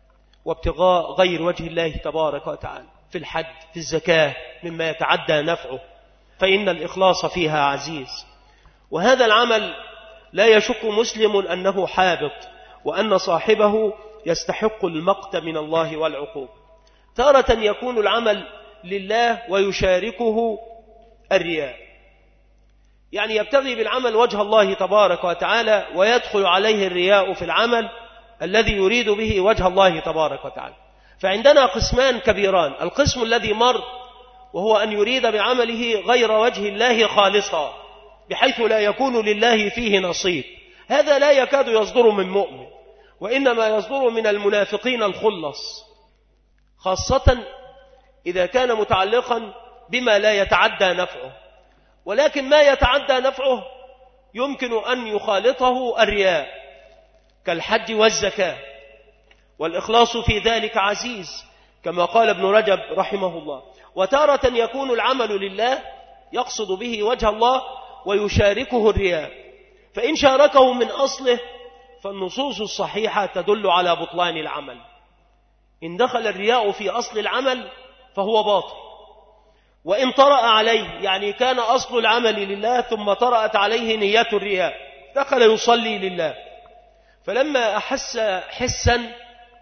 وابتغاء غير وجه الله تبارك وتعالى في الحج، في الزكاة، مما يتعدى نفعه، فإن الإخلاص فيها عزيز. وهذا العمل لا يشك مسلم أنه حابط، وأن صاحبه يستحق المقت من الله والعقوبة. تارة يكون العمل لله ويشاركه الرياء، يعني يبتغي بالعمل وجه الله تبارك وتعالى ويدخل عليه الرياء في العمل الذي يريد به وجه الله تبارك وتعالى. فعندنا قسمان كبيران: القسم الذي مر وهو أن يريد بعمله غير وجه الله خالصا بحيث لا يكون لله فيه نصيب، هذا لا يكاد يصدر من مؤمن، وإنما يصدر من المنافقين الخلص، خاصة إذا كان متعلقا بما لا يتعدى نفعه. ولكن ما يتعدى نفعه يمكن أن يخالطه الرياء كالحج والزكاة، والإخلاص في ذلك عزيز كما قال ابن رجب رحمه الله. وتارة يكون العمل لله يقصد به وجه الله ويشاركه الرياء، فإن شاركه من أصله فالنصوص الصحيحة تدل على بطلان العمل. إن دخل الرياء في أصل العمل فهو باطل، وإن طرأ عليه، يعني كان أصل العمل لله ثم طرأت عليه نية الرياء، دخل يصلي لله، فلما أحس حسا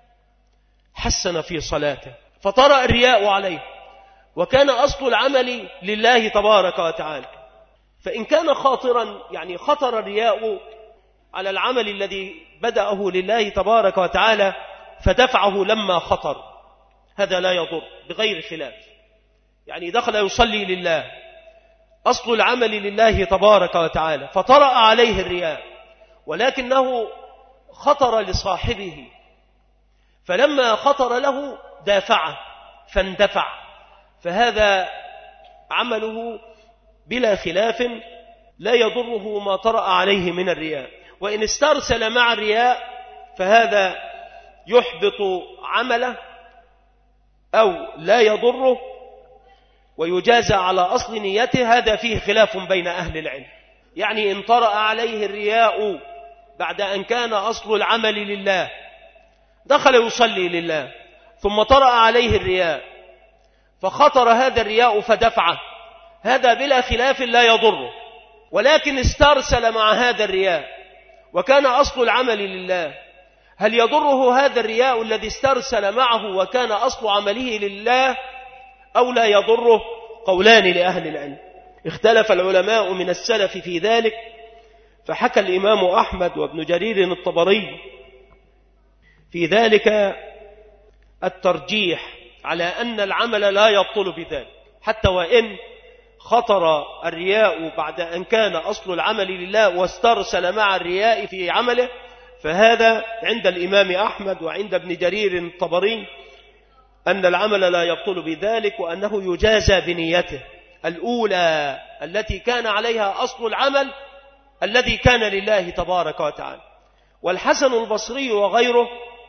حسن في صلاته فطرأ الرياء عليه، وكان أصل العمل لله تبارك وتعالى. فإن كان خاطرا، يعني خطر الرياء على العمل الذي بدأه لله تبارك وتعالى فدفعه لما خطر، هذا لا يضر بغير خلاف. يعني دخل يصلي لله، أصل العمل لله تبارك وتعالى، فطرأ عليه الرياء، ولكنه خطر لصاحبه، فلما خطر له دافعه فاندفع، فهذا عمله بلا خلاف لا يضره ما طرأ عليه من الرياء، وإن استرسل مع الرياء فهذا يحبط عمله أو لا يضره ويجازى على أصل نيته. هذا فيه خلاف بين أهل العلم. يعني إن طرأ عليه الرياء بعد أن كان أصل العمل لله، دخل يصلي لله ثم طرأ عليه الرياء فخطر هذا الرياء فدفعه، هذا بلا خلاف لا يضره. ولكن استرسل مع هذا الرياء وكان أصل العمل لله، هل يضره هذا الرياء الذي استرسل معه وكان أصل عمله لله أو لا يضره؟ قولان لأهل العلم، اختلف العلماء من السلف في ذلك. فحكى الإمام أحمد وابن جرير الطبري في ذلك الترجيح على أن العمل لا يبطل بذلك، حتى وإن خطر الرياء بعد أن كان أصل العمل لله واسترسل مع الرياء في عمله، فهذا عند الإمام أحمد وعند ابن جرير الطبري أن العمل لا يبطل بذلك، وأنه يجازى بنيته الأولى التي كان عليها أصل العمل الذي كان لله تبارك وتعالى. والحسن البصري وغيره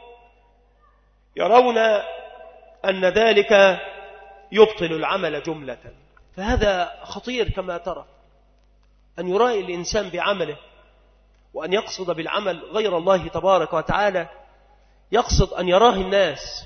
يرون أن ذلك يبطل العمل جملة. فهذا خطير كما ترى، أن يرائي الإنسان بعمله وأن يقصد بالعمل غير الله تبارك وتعالى، يقصد أن يراه الناس،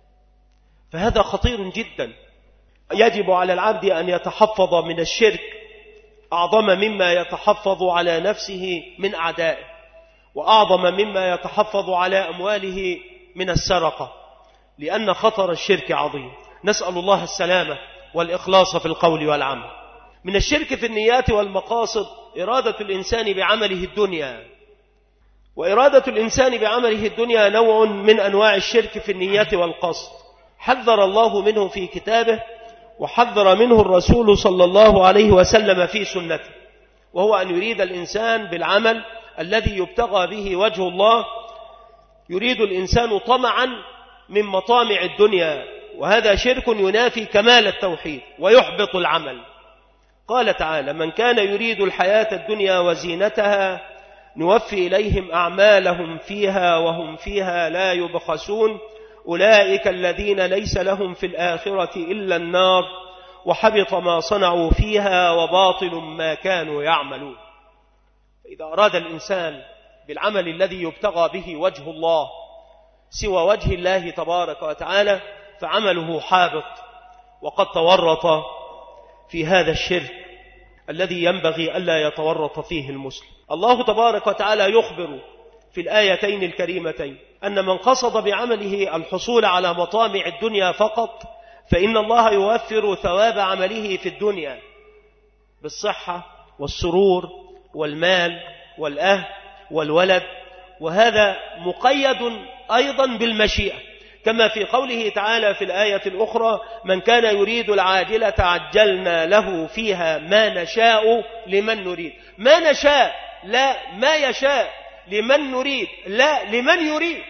فهذا خطير جدا. يجب على العبد أن يتحفظ من الشرك أعظم مما يتحفظ على نفسه من أعدائه، وأعظم مما يتحفظ على أمواله من السرقة، لأن خطر الشرك عظيم. نسأل الله السلامة والإخلاص في القول والعمل. من الشرك في النيات والمقاصد إرادة الإنسان بعمله الدنيا، وإرادة الإنسان بعمله الدنيا نوع من أنواع الشرك في النيات والقصد، حذر الله منه في كتابه وحذر منه الرسول صلى الله عليه وسلم في سنته، وهو أن يريد الإنسان بالعمل الذي يبتغى به وجه الله، يريد الإنسان طمعا من مطامع الدنيا، وهذا شرك ينافي كمال التوحيد ويحبط العمل. قال تعالى: من كان يريد الحياة الدنيا وزينتها نوفي إليهم أعمالهم فيها وهم فيها لا يبخسون أولئك الذين ليس لهم في الآخرة إلا النار وحبط ما صنعوا فيها وباطل ما كانوا يعملون. إذا أراد الإنسان بالعمل الذي يبتغى به وجه الله سوى وجه الله تبارك وتعالى فعمله حابط، وقد تورط في هذا الشرك الذي ينبغي ألا يتورط فيه المسلم. الله تبارك وتعالى يخبر في الآيتين الكريمتين أن من قصد بعمله الحصول على مطامع الدنيا فقط فإن الله يوفر ثواب عمله في الدنيا بالصحة والسرور والمال والأهل والولد، وهذا مقيد أيضا بالمشيئة، كما في قوله تعالى في الآية الأخرى: من كان يريد العاجلة عجلنا له فيها ما نشاء لمن نريد. ما نشاء لا ما يشاء، لمن نريد لا لمن يريد،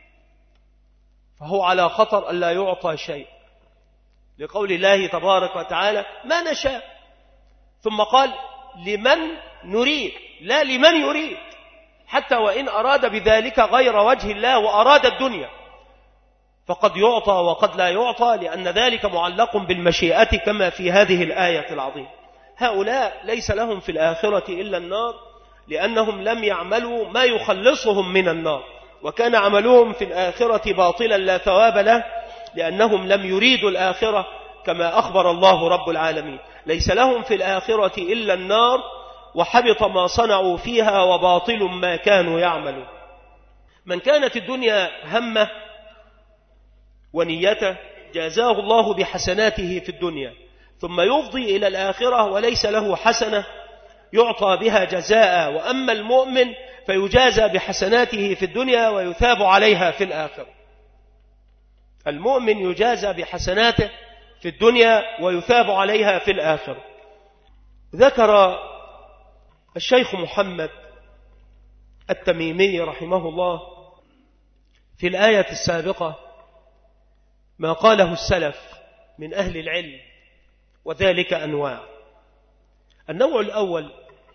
فهو على خطر ألا يعطى شيء، لقول الله تبارك وتعالى: ما نشاء، ثم قال: لمن نريد لا لمن يريد، حتى وإن أراد بذلك غير وجه الله وأراد الدنيا فقد يعطى وقد لا يعطى، لأن ذلك معلق بالمشيئة كما في هذه الآية العظيمة. هؤلاء ليس لهم في الآخرة إلا النار، لأنهم لم يعملوا ما يخلصهم من النار، وكان عملهم في الآخرة باطلا لا ثواب له، لأنهم لم يريدوا الآخرة كما أخبر الله رب العالمين: ليس لهم في الآخرة إلا النار وحبط ما صنعوا فيها وباطل ما كانوا يعملون. من كانت الدنيا همه ونيته جازاه الله بحسناته في الدنيا، ثم يفضي إلى الآخرة وليس له حسنة يعطى بها جزاء. وأما المؤمن فيجازى بحسناته في الدنيا ويثاب عليها في الآخرة. المؤمن يجازى بحسناته في الدنيا ويثاب عليها في الآخرة. ذكر الشيخ محمد التميمي رحمه الله في الآية السابقة ما قاله السلف من أهل العلم، وذلك أنواع. النوع الأول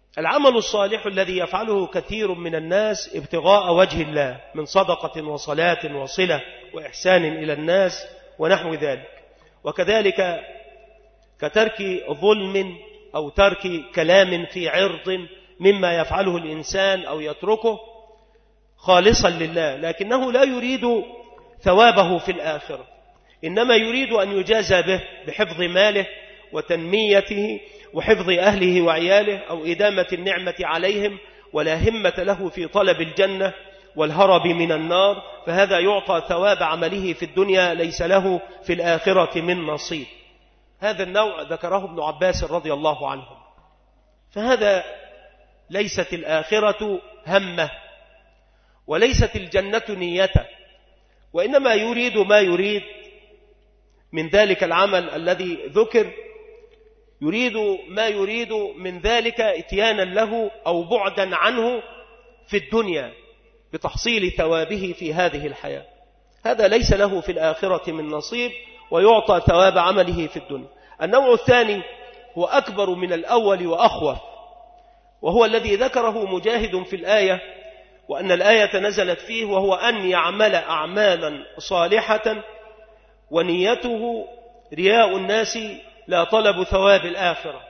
العمل الصالح الذي يفعله كثير من الناس ابتغاء وجه الله من صدقة وصلاة وصلة وإحسان إلى الناس ونحو ذلك، وكذلك كترك ظلم أو ترك كلام في عرض مما يفعله الإنسان أو يتركه خالصا لله، لكنه لا يريد ثوابه في الآخرة، إنما يريد أن يجازى به بحفظ ماله وتنميته وحفظ أهله وعياله أو إدامة النعمة عليهم، ولا همة له في طلب الجنة والهرب من النار، فهذا يعطى ثواب عمله في الدنيا ليس له في الآخرة من نصيب. هذا النوع ذكره ابن عباس رضي الله عنه. فهذا ليست الآخرة همه وليست الجنة نيته، وإنما يريد ما يريد من ذلك العمل الذي ذكر، يريد ما يريد من ذلك اتيانا له أو بعدا عنه في الدنيا بتحصيل ثوابه في هذه الحياة. هذا ليس له في الآخرة من نصيب ويعطى ثواب عمله في الدنيا. النوع الثاني هو أكبر من الأول وأخوف، وهو الذي ذكره مجاهد في الآية، وأن الآية نزلت فيه، وهو أن يعمل أعمالا صالحة ونيته رياء الناس لا طلب ثواب الآخرة،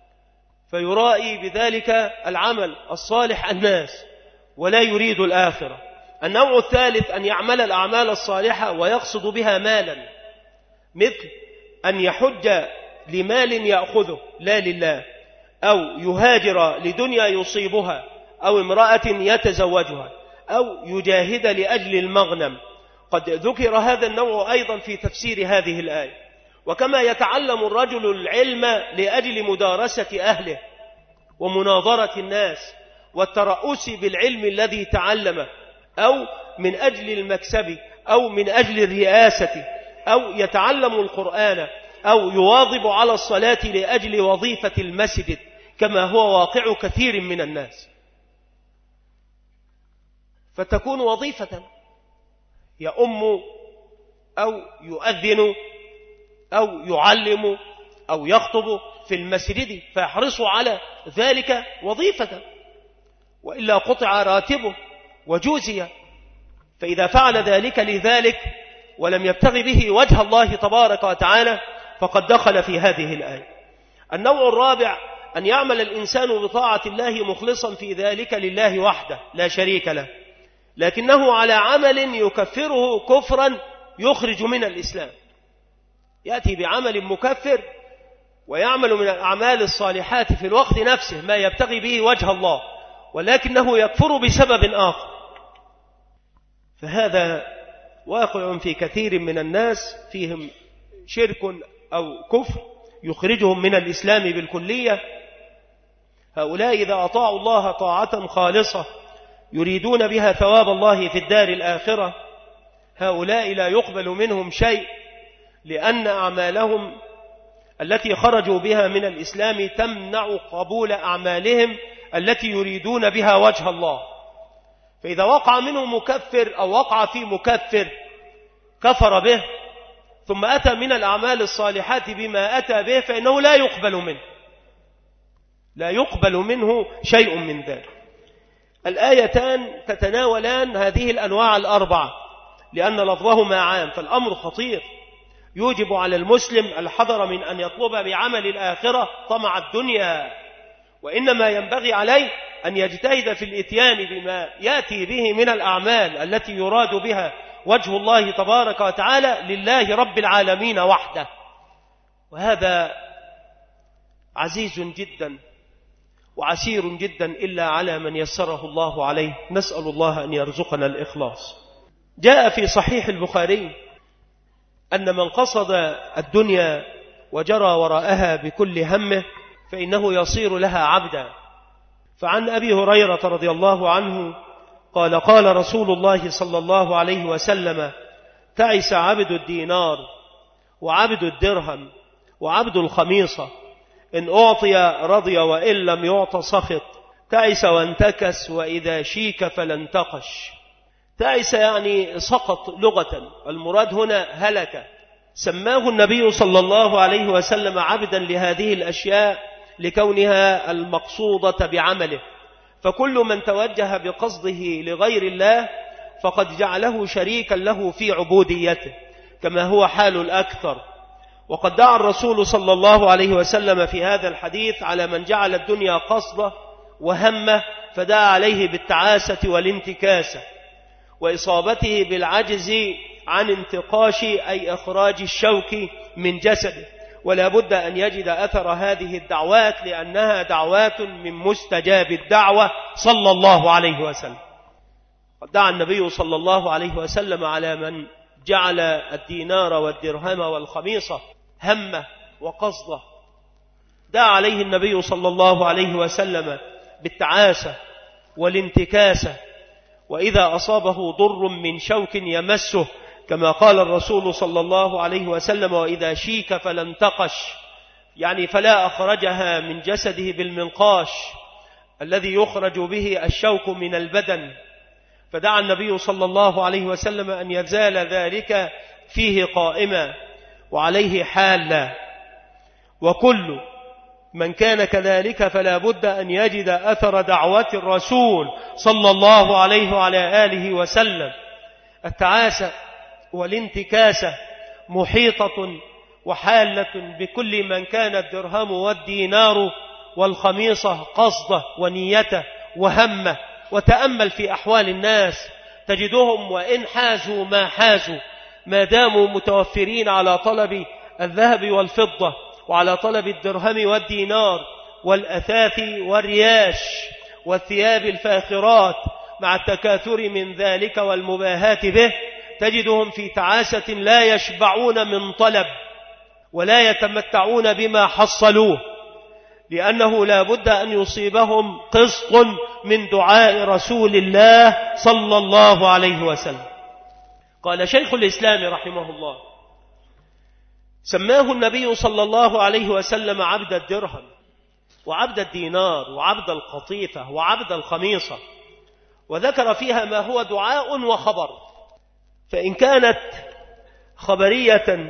فيرائي بذلك العمل الصالح الناس ولا يريد الآخرة. النوع الثالث أن يعمل الأعمال الصالحة ويقصد بها مالا، مثل أن يحج لمال يأخذه لا لله، أو يهاجر لدنيا يصيبها، أو امرأة يتزوجها، أو يجاهد لأجل المغنم. قد ذكر هذا النوع أيضا في تفسير هذه الآية. وكما يتعلم الرجل العلم لأجل مدارسة أهله ومناظرة الناس والترأس بالعلم الذي تعلمه، أو من أجل المكسب، أو من أجل الرئاسة، أو يتعلم القرآن، أو يواظب على الصلاة لأجل وظيفة المسجد، كما هو واقع كثير من الناس، فتكون وظيفة يؤم أو يؤذن أو يعلم أو يخطب في المسجد، فيحرص على ذلك وظيفة، وإلا قطع راتبه وجوزي. فإذا فعل ذلك لذلك ولم يبتغي به وجه الله تبارك وتعالى فقد دخل في هذه الآية. النوع الرابع أن يعمل الإنسان بطاعة الله مخلصا في ذلك لله وحده لا شريك له، لكنه على عمل يكفره كفرا يخرج من الإسلام. يأتي بعمل مكفر ويعمل من الأعمال الصالحات في الوقت نفسه ما يبتغي به وجه الله، ولكنه يكفر بسبب آخر. فهذا واقع في كثير من الناس، فيهم شرك أو كفر يخرجهم من الإسلام بالكلية. هؤلاء إذا أطاعوا الله طاعة خالصة يريدون بها ثواب الله في الدار الآخرة، هؤلاء لا يقبل منهم شيء، لأن أعمالهم التي خرجوا بها من الإسلام تمنع قبول أعمالهم التي يريدون بها وجه الله. فإذا وقع منه مكفر أو وقع في مكفر كفر به ثم أتى من الأعمال الصالحات بما أتى به، فإنه لا يقبل منه شيء من ذلك. الآيتان تتناولان هذه الأنواع الأربعة لأن لفظهما عام، فالأمر خطير يوجب على المسلم الحذر من أن يطلب بعمل الآخرة طمع الدنيا، وإنما ينبغي عليه أن يجتهد في الإتيان بما يأتي به من الأعمال التي يراد بها وجه الله تبارك وتعالى لله رب العالمين وحده. وهذا عزيز جدا وعسير جدا إلا على من يسره الله عليه. نسأل الله أن يرزقنا الإخلاص. جاء في صحيح البخاري أن من قصد الدنيا وجرى وراءها بكل همه فإنه يصير لها عبدا. فعن أبي هريرة رضي الله عنه قال قال رسول الله صلى الله عليه وسلم: تعس عبد الدينار وعبد الدرهم وعبد الخميصة، إن أعطي رضي وإن لم يعط سخط، تعس وانتكس وإذا شيك فلانتقش. تعس يعني سقط لغة، المراد هنا هلك. سماه النبي صلى الله عليه وسلم عبدا لهذه الأشياء لكونها المقصودة بعمله، فكل من توجه بقصده لغير الله فقد جعله شريكا له في عبوديته، كما هو حال الأكثر. وقد دعا الرسول صلى الله عليه وسلم في هذا الحديث على من جعل الدنيا قصده وهمه، فدعا عليه بالتعاسة والانتكاسة وإصابته بالعجز عن انتقاش أي إخراج الشوك من جسده. ولا بد أن يجد أثر هذه الدعوات، لأنها دعوات من مستجاب الدعوة صلى الله عليه وسلم. قد دعا النبي صلى الله عليه وسلم على من جعل الدينار والدرهم والخميصة همه وقصده، دعا عليه النبي صلى الله عليه وسلم بالتعاسة والانتكاسة، وإذا أصابه ضر من شوك يمسه، كما قال الرسول صلى الله عليه وسلم: وإذا شيك فلا انتقش، يعني فلا أخرجها من جسده بالمنقاش الذي يخرج به الشوك من البدن. فدعا النبي صلى الله عليه وسلم أن يزال ذلك فيه قائما وعليه حالا. وكل من كان كذلك فلا بد أن يجد أثر دعوة الرسول صلى الله عليه وعلى آله وسلم. التعاسة والانتكاسة محيطة وحالة بكل من كان الدرهم والدينار والخميصة قصده ونيته وهمه. وتأمل في أحوال الناس تجدهم وإن حازوا ما حازوا، ما داموا متوفرين على طلب الذهب والفضة وعلى طلب الدرهم والدينار والأثاث والرياش والثياب الفاخرات، مع التكاثر من ذلك والمباهاة به، تجدهم في تعاسة لا يشبعون من طلب ولا يتمتعون بما حصلوه، لأنه لا بد أن يصيبهم قسط من دعاء رسول الله صلى الله عليه وسلم. قال شيخ الإسلام رحمه الله: سماه النبي صلى الله عليه وسلم عبد الدرهم وعبد الدينار وعبد القطيفة وعبد الخميصة، وذكر فيها ما هو دعاء وخبر. فإن كانت خبرية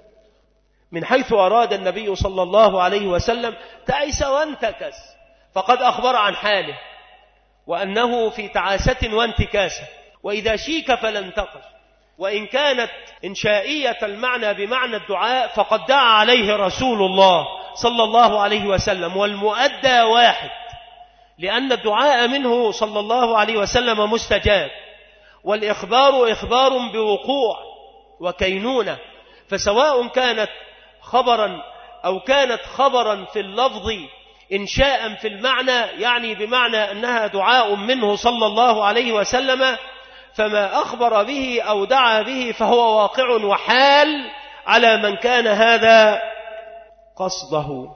من حيث أراد النبي صلى الله عليه وسلم تعس وانتكس، فقد أخبر عن حاله وأنه في تعاسة وانتكاسة. وإذا شيك فلا انتقش. وإن كانت إنشائية المعنى بمعنى الدعاء فقد دعا عليه رسول الله صلى الله عليه وسلم، والمؤدى واحد، لأن الدعاء منه صلى الله عليه وسلم مستجاب، والإخبار إخبار بوقوع وكينونة. فسواء كانت خبرا أو كانت خبرا في اللفظ إنشاء في المعنى، يعني بمعنى أنها دعاء منه صلى الله عليه وسلم، فما أخبر به أو دعا به فهو واقع وحال على من كان هذا قصده.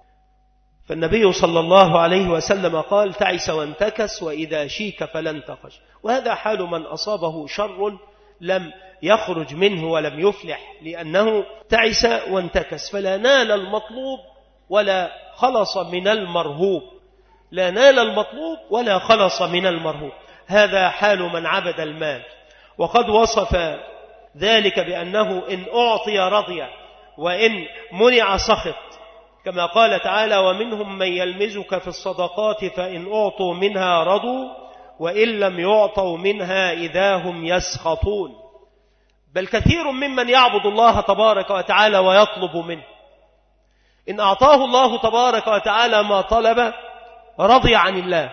فالنبي صلى الله عليه وسلم قال: تعس وانتكس وإذا شيك فلا انتقش. وهذا حال من أصابه شر لم يخرج منه ولم يفلح، لأنه تعس وانتكس، فلا نال المطلوب ولا خلص من المرهوب، لا نال المطلوب ولا خلص من المرهوب. هذا حال من عبد المال. وقد وصف ذلك بأنه إن أعطي رضي وإن منع سخط، كما قال تعالى: ومنهم من يلمزك في الصدقات فإن أعطوا منها رضوا وإن لم يعطوا منها إذا هم يسخطون. بل كثير ممن يعبد الله تبارك وتعالى ويطلب منه، إن أعطاه الله تبارك وتعالى ما طلب رضي عن الله،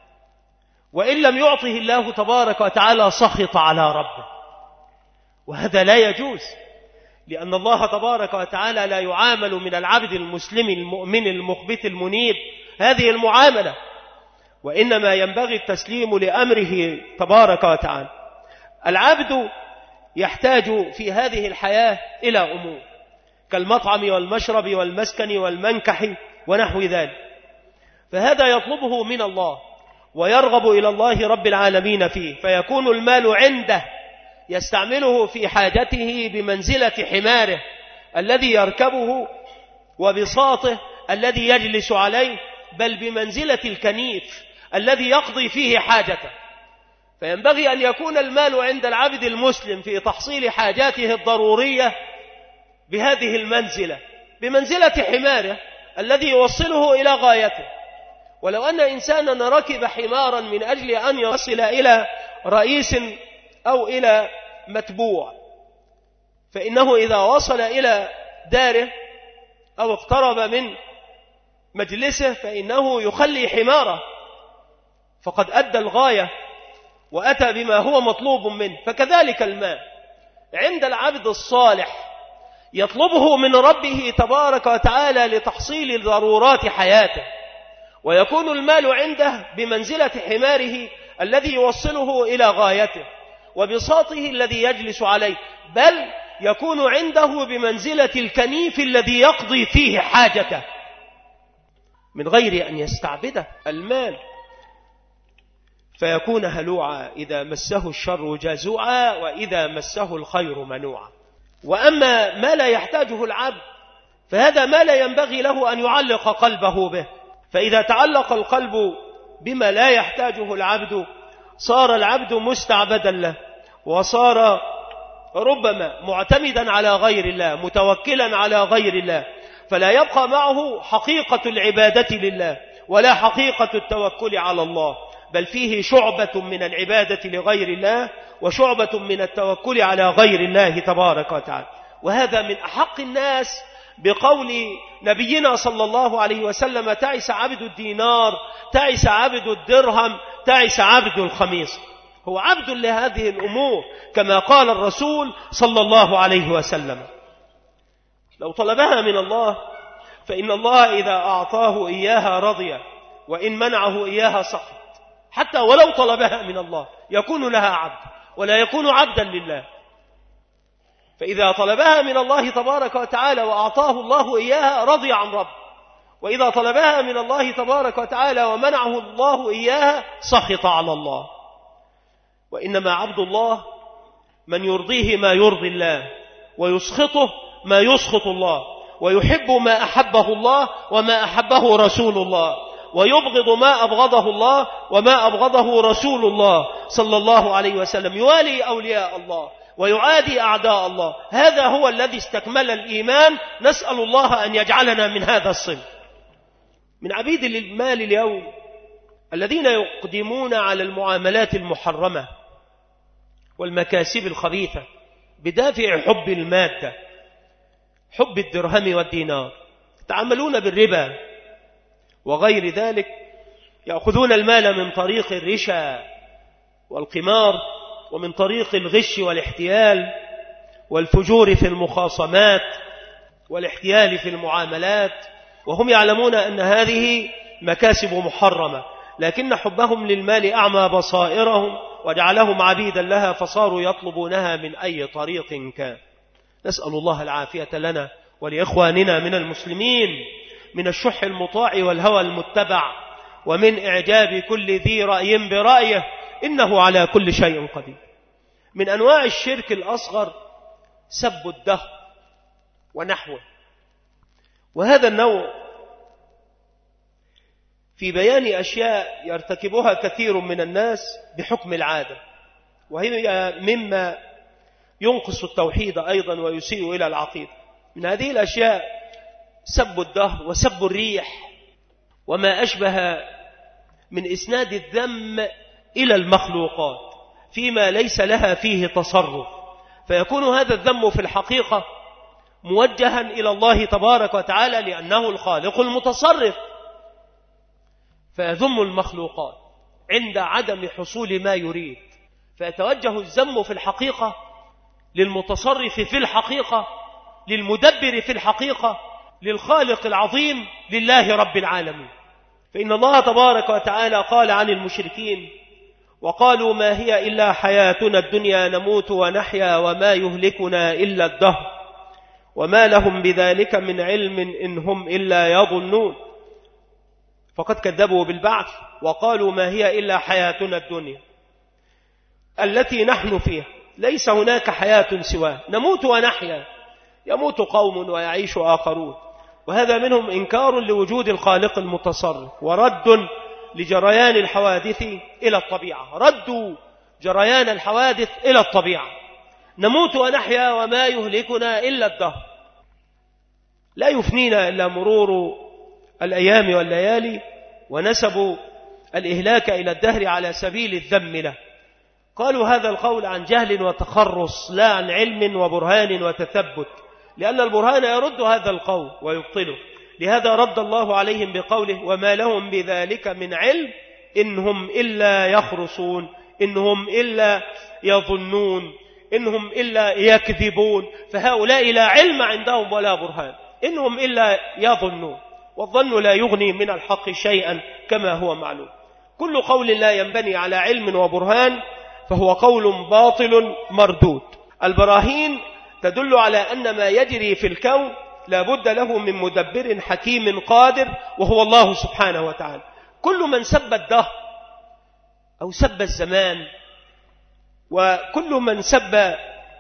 وإن لم يعطه الله تبارك وتعالى سخط على ربه. وهذا لا يجوز، لأن الله تبارك وتعالى لا يعامل من العبد المسلم المؤمن المخبت المنيب هذه المعاملة، وإنما ينبغي التسليم لأمره تبارك وتعالى. العبد يحتاج في هذه الحياة إلى أمور كالمطعم والمشرب والمسكن والمنكح ونحو ذلك، فهذا يطلبه من الله ويرغب إلى الله رب العالمين فيه، فيكون المال عنده يستعمله في حاجته بمنزلة حماره الذي يركبه وبساطه الذي يجلس عليه، بل بمنزلة الكنيف الذي يقضي فيه حاجته. فينبغي أن يكون المال عند العبد المسلم في تحصيل حاجاته الضرورية بهذه المنزلة، بمنزلة حماره الذي يوصله إلى غايته. ولو أن إنسانا ركب حمارا من أجل أن يصل إلى رئيس أو إلى متبوع، فإنه إذا وصل إلى داره أو اقترب من مجلسه فإنه يخلي حماره، فقد أدى الغاية وأتى بما هو مطلوب منه. فكذلك المال عند العبد الصالح يطلبه من ربه تبارك وتعالى لتحصيل ضرورات حياته، ويكون المال عنده بمنزلة حماره الذي يوصله إلى غايته وبساطه الذي يجلس عليه، بل يكون عنده بمنزلة الكنيف الذي يقضي فيه حاجته من غير أن يستعبده المال، فيكون هلوعا إذا مسه الشر جزوعا وإذا مسه الخير منوعا. وأما ما لا يحتاجه العبد فهذا ما لا ينبغي له أن يعلق قلبه به، فإذا تعلق القلب بما لا يحتاجه العبد صار العبد مستعبدا له، وصار ربما معتمدا على غير الله، متوكلا على غير الله، فلا يبقى معه حقيقة العبادة لله ولا حقيقة التوكل على الله، بل فيه شعبة من العبادة لغير الله وشعبة من التوكل على غير الله تبارك وتعالى. وهذا من أحق الناس بقول نبينا صلى الله عليه وسلم: تعس عبد الدينار، تعس عبد الدرهم، تعس عبد الخميص. هو عبد لهذه الأمور كما قال الرسول صلى الله عليه وسلم. لو طلبها من الله فإن الله إذا أعطاه إياها رضي، وإن منعه إياها سخط، حتى ولو طلبها من الله يكون لها عبد ولا يكون عبدا لله. فإذا طلبها من الله تبارك وتعالى وأعطاه الله إياها رضي عن رب، وإذا طلبها من الله تبارك وتعالى ومنعه الله إياها سخط على الله. وإنما عبد الله من يرضيه ما يرضي الله، ويسخطه ما يسخط الله، ويحب ما أحبه الله وما أحبه رسول الله، ويبغض ما أبغضه الله وما أبغضه رسول الله صلى الله عليه وسلم، يوالي أولياء الله ويعادي أعداء الله. هذا هو الذي استكمل الإيمان. نسأل الله أن يجعلنا من هذا الصنف. من عبيد المال اليوم الذين يقدمون على المعاملات المحرمة والمكاسب الخبيثة بدافع حب المادة، حب الدرهم والدينار، يتعاملون بالربا وغير ذلك، يأخذون المال من طريق الرشا والقمار، ومن طريق الغش والاحتيال والفجور في المخاصمات والاحتيال في المعاملات، وهم يعلمون أن هذه مكاسب محرمة، لكن حبهم للمال أعمى بصائرهم وجعلهم عبيدا لها، فصاروا يطلبونها من أي طريق كان. نسأل الله العافية لنا ولإخواننا من المسلمين من الشح المطاع والهوى المتبع، ومن إعجاب كل ذي رأي برأيه، إنه على كل شيء قدير. من أنواع الشرك الأصغر سب الدهر ونحوه، وهذا النوع في بيان أشياء يرتكبها كثير من الناس بحكم العادة، وهي مما ينقص التوحيد أيضا ويسيء إلى العقيدة. من هذه الأشياء سب الدهر وسب الريح وما أشبه من إسناد الذم إلى المخلوقات فيما ليس لها فيه تصرف، فيكون هذا الذم في الحقيقة موجها إلى الله تبارك وتعالى لأنه الخالق المتصرف، فيذم المخلوقات عند عدم حصول ما يريد، فيتوجه الذم في الحقيقة للمتصرف في الحقيقة، للمدبر في الحقيقة، للخالق العظيم، لله رب العالمين. فإن الله تبارك وتعالى قال عن المشركين: وقالوا ما هي إلا حياتنا الدنيا نموت ونحيا وما يهلكنا إلا الدهر وما لهم بذلك من علم إن هم إلا يظنون. فقد كذبوا بالبعث وقالوا ما هي إلا حياتنا الدنيا التي نحن فيها، ليس هناك حياة سواه، نموت ونحيا، يموت قوم ويعيش آخرون. وهذا منهم إنكار لوجود الخالق المتصرف، ورد لجريان الحوادث إلى الطبيعة، ردوا جريان الحوادث إلى الطبيعة. نموت ونحيا وما يهلكنا إلا الدهر، لا يفنينا إلا مرور الأيام والليالي، ونسبوا الإهلاك إلى الدهر على سبيل الذم له. قالوا هذا القول عن جهل وتخرص لا عن علم وبرهان وتثبت، لأن البرهان يرد هذا القول ويبطله. لهذا رد الله عليهم بقوله وما لهم بذلك من علم إنهم إلا يخرصون، إنهم إلا يظنون، إنهم إلا يكذبون. فهؤلاء لا علم عندهم ولا برهان، إنهم إلا يظنون، والظن لا يغني من الحق شيئا كما هو معلوم. كل قول لا ينبني على علم وبرهان فهو قول باطل مردود. البراهين تدل على أن ما يجري في الكون لا بد له من مدبر حكيم قادر، وهو الله سبحانه وتعالى. كل من سب الدهر أو سب الزمان، وكل من سب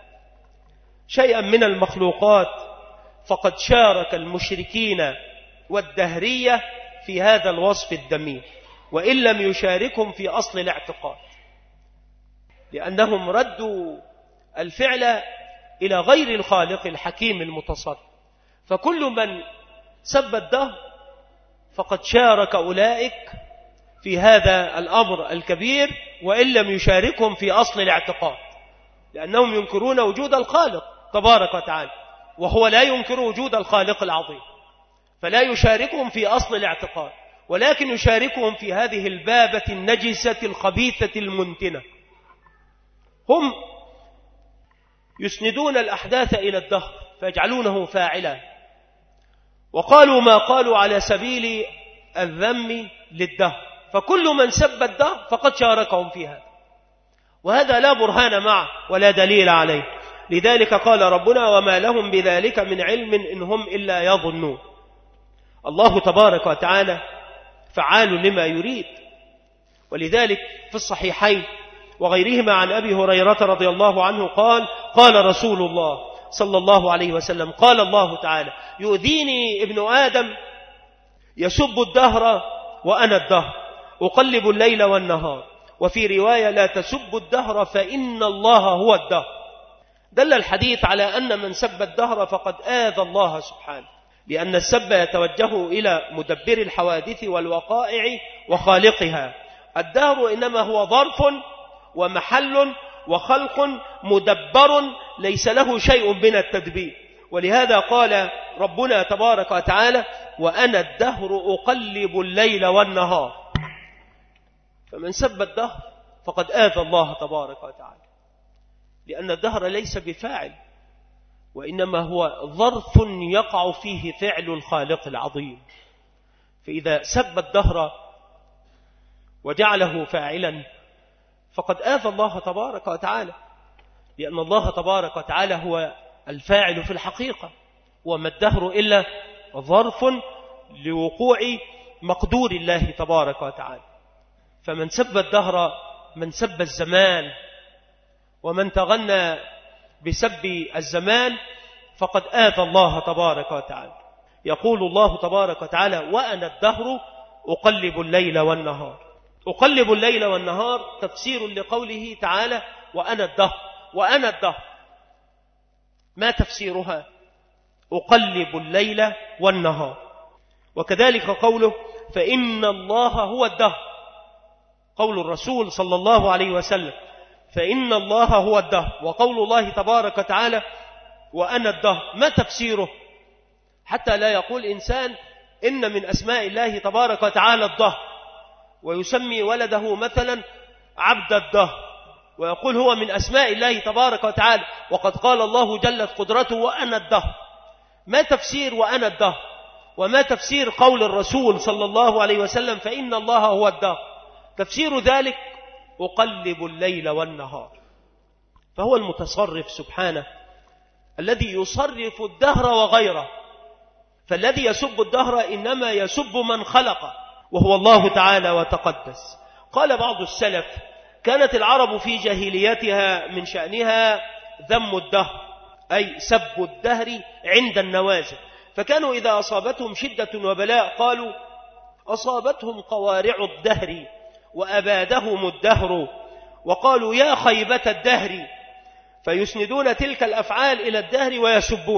شيئا من المخلوقات، فقد شارك المشركين والدهرية في هذا الوصف الذميم، وإن لم يشاركهم في أصل الاعتقاد، لأنهم ردوا الفعل إلى غير الخالق الحكيم المتصرف. فكل من سب الدهر فقد شارك أولئك في هذا الأمر الكبير، وإن لم يشاركهم في أصل الاعتقاد، لأنهم ينكرون وجود الخالق تبارك وتعالى، وهو لا ينكر وجود الخالق العظيم، فلا يشاركهم في أصل الاعتقاد، ولكن يشاركهم في هذه البابة النجسة الخبيثة المنتنة. هم يسندون الأحداث إلى الدهر فيجعلونه فاعلا، وقالوا ما قالوا على سبيل الذم للدهر، فكل من سب الدهر فقد شاركهم في هذا، وهذا لا برهان معه ولا دليل عليه. لذلك قال ربنا وما لهم بذلك من علم إن هم إلا يظنون. الله تبارك وتعالى فعال لما يريد، ولذلك في الصحيحين وغيرهما عن أبي هريرة رضي الله عنه قال قال رسول الله صلى الله عليه وسلم قال الله تعالى يؤذيني ابن آدم يسب الدهر وأنا الدهر أقلب الليل والنهار، وفي رواية لا تسب الدهر فإن الله هو الدهر. دل الحديث على أن من سب الدهر فقد آذى الله سبحانه، لأن السب يتوجه إلى مدبر الحوادث والوقائع وخالقها. الدهر إنما هو ظرف ومحل وخلق مدبر ليس له شيء من التدبير، ولهذا قال ربنا تبارك وتعالى وأنا الدهر أقلب الليل والنهار. فمن سب الدهر فقد آذى الله تبارك وتعالى، لأن الدهر ليس بفاعل، وإنما هو ظرف يقع فيه فعل الخالق العظيم. فإذا سب الدهر وجعله فاعلا فقد آذى الله تبارك وتعالى، لأن الله تبارك وتعالى هو الفاعل في الحقيقة، وما الدهر إلا ظرف لوقوع مقدور الله تبارك وتعالى. فمن سب الدهر من سب الزمان، ومن تغنى بسب الزمان فقد آذى الله تبارك وتعالى. يقول الله تبارك وتعالى وأنا الدهر أقلب الليل والنهار. أقلب الليل والنهار تفسير لقوله تعالى وأنا الدهر. وأنا الدهر ما تفسيرها؟ أقلب الليل والنهار. وكذلك قوله فإن الله هو الدهر، قول الرسول صلى الله عليه وسلم فإن الله هو الدهر. وقول الله تبارك وتعالى وأنا الدهر ما تفسيره؟ حتى لا يقول إنسان إن من أسماء الله تبارك وتعالى الدهر، ويسمي ولده مثلا عبد الدهر، ويقول هو من أسماء الله تبارك وتعالى، وقد قال الله جلت قدرته وأنا الدهر. ما تفسير وأنا الدهر؟ وما تفسير قول الرسول صلى الله عليه وسلم فإن الله هو الدهر؟ تفسير ذلك أقلب الليل والنهار. فهو المتصرف سبحانه الذي يصرف الدهر وغيره. فالذي يسب الدهر إنما يسب من خلقه، وهو الله تعالى وتقدس. قال بعض السلف كانت العرب في جاهليتها من شأنها ذم الدهر، أي سب الدهر عند النوازل. فكانوا إذا أصابتهم شدة وبلاء قالوا أصابتهم قوارع الدهر وأبادهم الدهر، وقالوا يا خيبة الدهر، فيسندون تلك الأفعال إلى الدهر ويسبونه.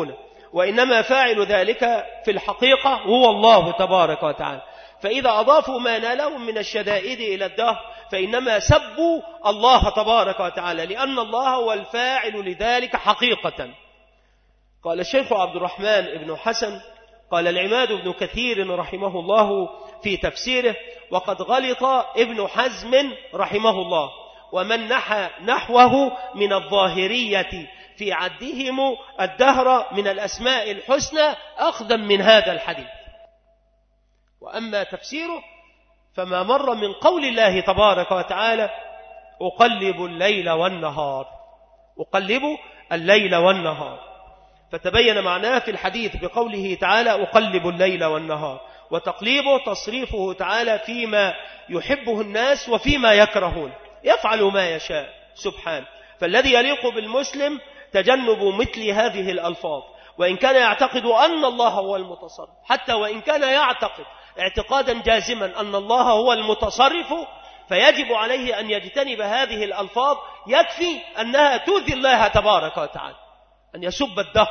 وإنما فاعل ذلك في الحقيقة هو الله تبارك وتعالى. فإذا أضافوا ما نالهم من الشدائد إلى الدهر فإنما سبوا الله تبارك وتعالى، لأن الله هو الفاعل لذلك حقيقة. قال الشيخ عبد الرحمن بن حسن قال العماد بن كثير رحمه الله في تفسيره: وقد غلط ابن حزم رحمه الله ومن نحوه من الظاهرية في عدهم الدهر من الأسماء الحسنى أخذا من هذا الحديث. وأما تفسيره فما مر من قول الله تبارك وتعالى: أقلب الليل والنهار، أقلب الليل والنهار، فتبين معناه في الحديث بقوله تعالى: أقلب الليل والنهار، وتقليبه تصريفه تعالى فيما يحبه الناس وفيما يكرهون، يفعل ما يشاء سبحانه. فالذي يليق بالمسلم تجنب مثل هذه الألفاظ، وإن كان يعتقد أن الله هو المتصرف، حتى وإن كان يعتقد اعتقادا جازما أن الله هو المتصرف، فيجب عليه أن يجتنب هذه الألفاظ، يكفي أنها تؤذي الله تبارك وتعالى، أن يسب الدهر،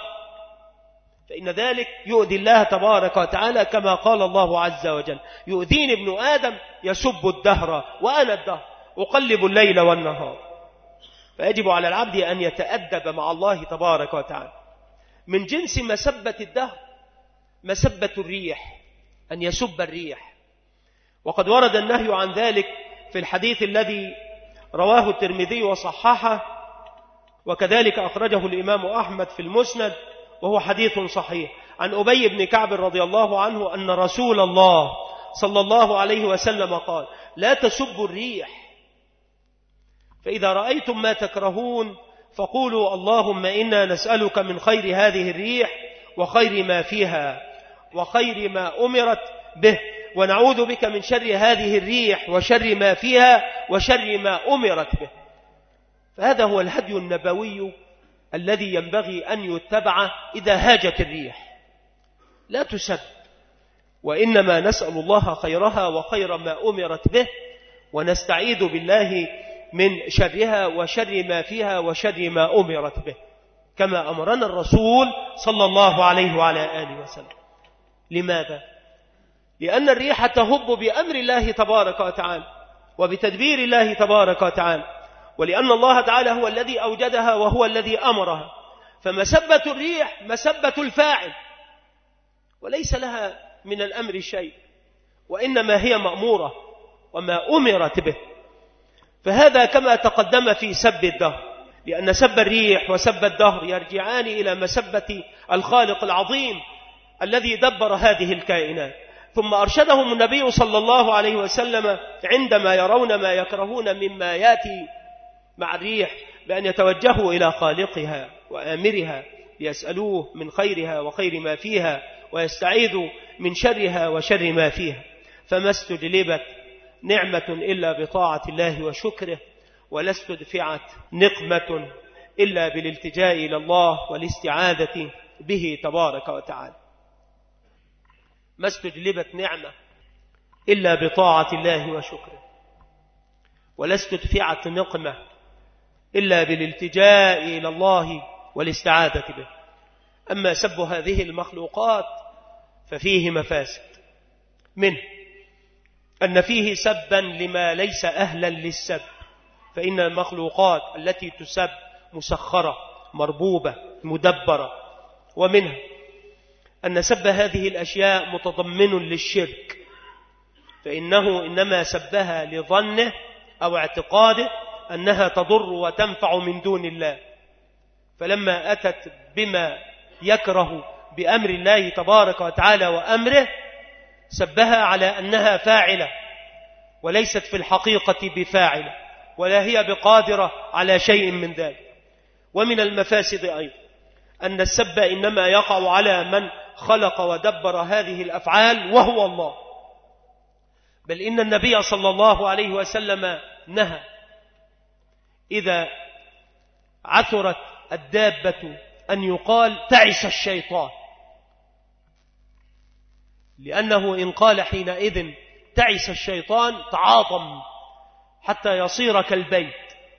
فإن ذلك يؤذي الله تبارك وتعالى، كما قال الله عز وجل: يؤذيني ابن آدم يسب الدهر وأنا الدهر أقلب الليل والنهار. فيجب على العبد أن يتأدب مع الله تبارك وتعالى. من جنس مسبة الدهر مسبة الريح، أن يسب الريح، وقد ورد النهي عن ذلك في الحديث الذي رواه الترمذي وصححه، وكذلك أخرجه الإمام أحمد في المسند، وهو حديث صحيح، عن أبي بن كعب رضي الله عنه أن رسول الله صلى الله عليه وسلم قال: لا تسبوا الريح، فإذا رأيتم ما تكرهون فقولوا: اللهم إنا نسألك من خير هذه الريح وخير ما فيها وخير ما أمرت به، ونعوذ بك من شر هذه الريح وشر ما فيها وشر ما أمرت به. فهذا هو الهدي النبوي الذي ينبغي أن يتبع إذا هاجت الريح، لا تسب، وإنما نسأل الله خيرها وخير ما أمرت به، ونستعيذ بالله من شرها وشر ما فيها وشر ما أمرت به، كما أمرنا الرسول صلى الله عليه وعلى آله وسلم. لماذا؟ لأن الريح تهب بأمر الله تبارك وتعالى وبتدبير الله تبارك وتعالى، ولأن الله تعالى هو الذي أوجدها وهو الذي أمرها، فمسبة الريح مسبة الفاعل، وليس لها من الأمر شيء، وإنما هي مأمورة وما أمرت به. فهذا كما تقدم في سب الدهر، لأن سب الريح وسب الدهر يرجعان إلى مسبة الخالق العظيم الذي دبر هذه الكائنات. ثم أرشدهم النبي صلى الله عليه وسلم عندما يرون ما يكرهون مما يأتي مع الريح بأن يتوجهوا إلى خالقها وآمرها ليسألوه من خيرها وخير ما فيها، ويستعيذوا من شرها وشر ما فيها. فما استجلبت نعمة إلا بطاعة الله وشكره، ولا استدفعت نقمة إلا بالالتجاء إلى الله والاستعاذة به تبارك وتعالى. ما استجلبت نعمة إلا بطاعة الله وشكره، ولا استدفعت نقمة إلا بالالتجاء إلى الله والاستعاذة به. أما سب هذه المخلوقات ففيه مفاسد، منه أن فيه سبا لما ليس أهلا للسب، فإن المخلوقات التي تسب مسخرة مربوبة مدبرة. ومنها أن سب هذه الأشياء متضمن للشرك، فإنه إنما سبها لظنه أو اعتقاده أنها تضر وتنفع من دون الله، فلما أتت بما يكره بأمر الله تبارك وتعالى وأمره سبها على أنها فاعلة، وليست في الحقيقة بفاعلة، ولا هي بقادرة على شيء من ذلك. ومن المفاسد أيضا أن السب إنما يقع على من خلق ودبر هذه الأفعال وهو الله، بل إن النبي صلى الله عليه وسلم نهى إذا عثرت الدابة أن يقال تعس الشيطان، لأنه إن قال حينئذ تعس الشيطان تعاظم حتى يصير كالبيت،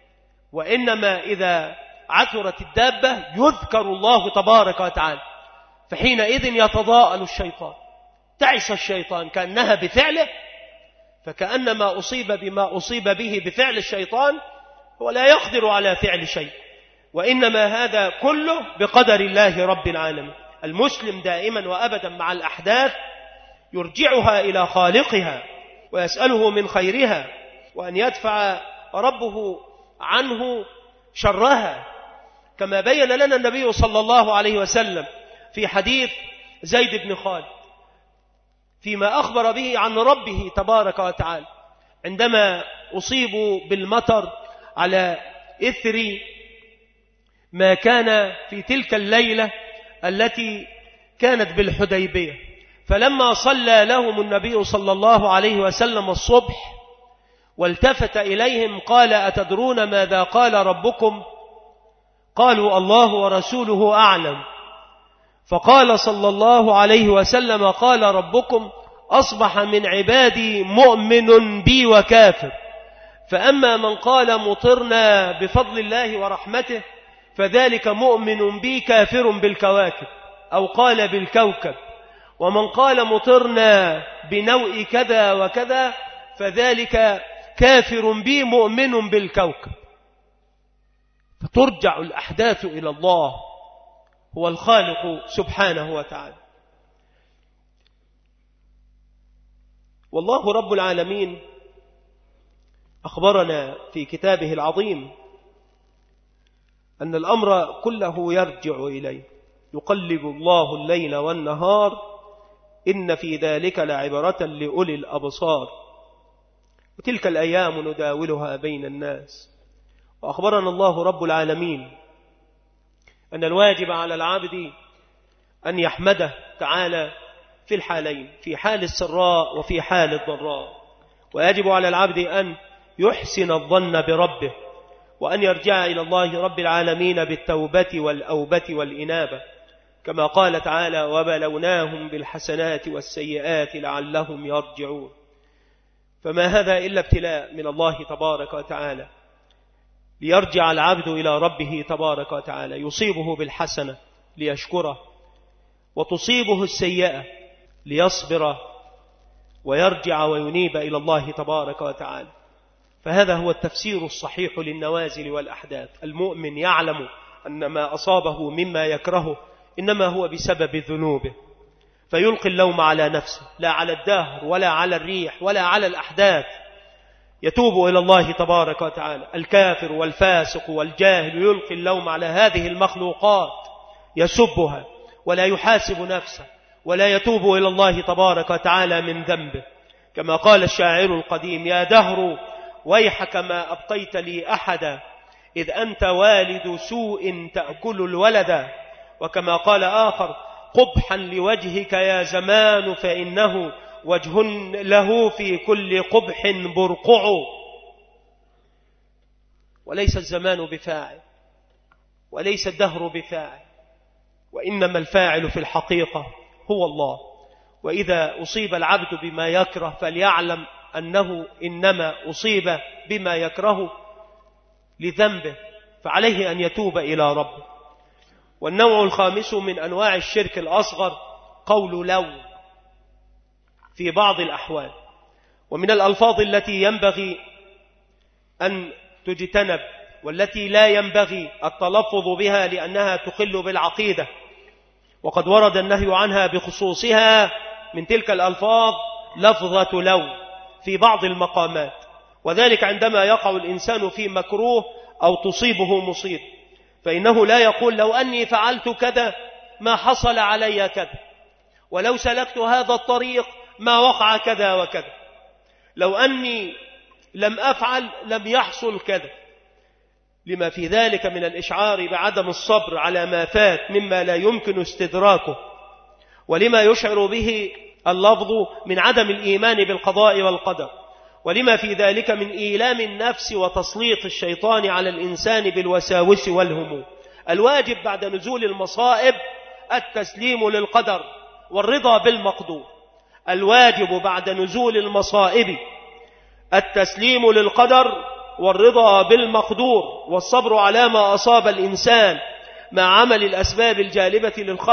وإنما إذا عثرت الدابة يذكر الله تبارك وتعالى، فحينئذ يتضاءل الشيطان، تعس الشيطان كأنها بفعله، فكأن ما أصيب بما أصيب به بفعل الشيطان هو لا يقدر على فعل شيء، وإنما هذا كله بقدر الله رب العالمين. المسلم دائما وأبدا مع الأحداث يرجعها إلى خالقها ويسأله من خيرها، وأن يدفع ربه عنه شرها، كما بين لنا النبي صلى الله عليه وسلم في حديث زيد بن خالد فيما أخبر به عن ربه تبارك وتعالى عندما أصيبوا بالمطر على إثر ما كان في تلك الليلة التي كانت بالحديبية. فلما صلى لهم النبي صلى الله عليه وسلم الصبح والتفت إليهم قال: أتدرون ماذا قال ربكم؟ قالوا: الله ورسوله أعلم. فقال صلى الله عليه وسلم: قال ربكم: أصبح من عبادي مؤمن بي وكافر، فأما من قال مطرنا بفضل الله ورحمته فذلك مؤمن بي كافر بالكواكب، أو قال بالكوكب، ومن قال مطرنا بنوء كذا وكذا فذلك كافر بي مؤمن بالكوكب. فترجع الأحداث إلى الله، هو الخالق سبحانه وتعالى. والله رب العالمين أخبرنا في كتابه العظيم أن الأمر كله يرجع إليه، يقلب الله الليل والنهار إن في ذلك لعبرة لأولي الأبصار، وتلك الأيام نداولها بين الناس. وأخبرنا الله رب العالمين أن الواجب على العبد أن يحمده تعالى في الحالين، في حال السراء وفي حال الضراء، ويجب على العبد أن يحسن الظن بربه، وأن يرجع إلى الله رب العالمين بالتوبة والأوبة والإنابة، كما قال تعالى: وبلوناهم بالحسنات والسيئات لعلهم يرجعون. فما هذا إلا ابتلاء من الله تبارك وتعالى ليرجع العبد إلى ربه تبارك وتعالى، يصيبه بالحسنة ليشكره، وتصيبه السيئة ليصبر ويرجع وينيب إلى الله تبارك وتعالى. فهذا هو التفسير الصحيح للنوازل والأحداث. المؤمن يعلم أن ما أصابه مما يكرهه إنما هو بسبب ذنوبه، فيلقي اللوم على نفسه، لا على الدهر ولا على الريح ولا على الأحداث، يتوب إلى الله تبارك وتعالى. الكافر والفاسق والجاهل يلقي اللوم على هذه المخلوقات، يسبها ولا يحاسب نفسه ولا يتوب إلى الله تبارك وتعالى من ذنبه، كما قال الشاعر القديم: يا دهر ويحك ما أبقيت لي أحدا، إذ أنت والد سوء تأكل الولد. وكما قال آخر: قبحا لوجهك يا زمان فإنه وجه له في كل قبح برقع. وليس الزمان بفاعل وليس الدهر بفاعل، وإنما الفاعل في الحقيقة هو الله. وإذا أصيب العبد بما يكره فليعلم أنه إنما أصيب بما يكره لذنبه، فعليه أن يتوب إلى ربه. والنوع الخامس من أنواع الشرك الأصغر قول لو في بعض الأحوال، ومن الألفاظ التي ينبغي أن تجتنب والتي لا ينبغي التلفظ بها لأنها تخل بالعقيدة، وقد ورد النهي عنها بخصوصها. من تلك الألفاظ لفظة لو في بعض المقامات، وذلك عندما يقع الإنسان في مكروه أو تصيبه مصيب، فإنه لا يقول لو أني فعلت كذا ما حصل علي كذا، ولو سلكت هذا الطريق ما وقع كذا وكذا، لو أني لم أفعل لم يحصل كذا، لما في ذلك من الإشعار بعدم الصبر على ما فات مما لا يمكن استدراكه، ولما يشعر به اللفظ من عدم الإيمان بالقضاء والقدر، ولما في ذلك من إيلام النفس وتسليط الشيطان على الإنسان بالوساوس والهموم. الواجب بعد نزول المصائب التسليم للقدر والرضا بالمقدور. الواجب بعد نزول المصائب التسليم للقدر والرضا بالمقدور، والصبر على ما أصاب الإنسان مع عمل الأسباب الجالبة للخير،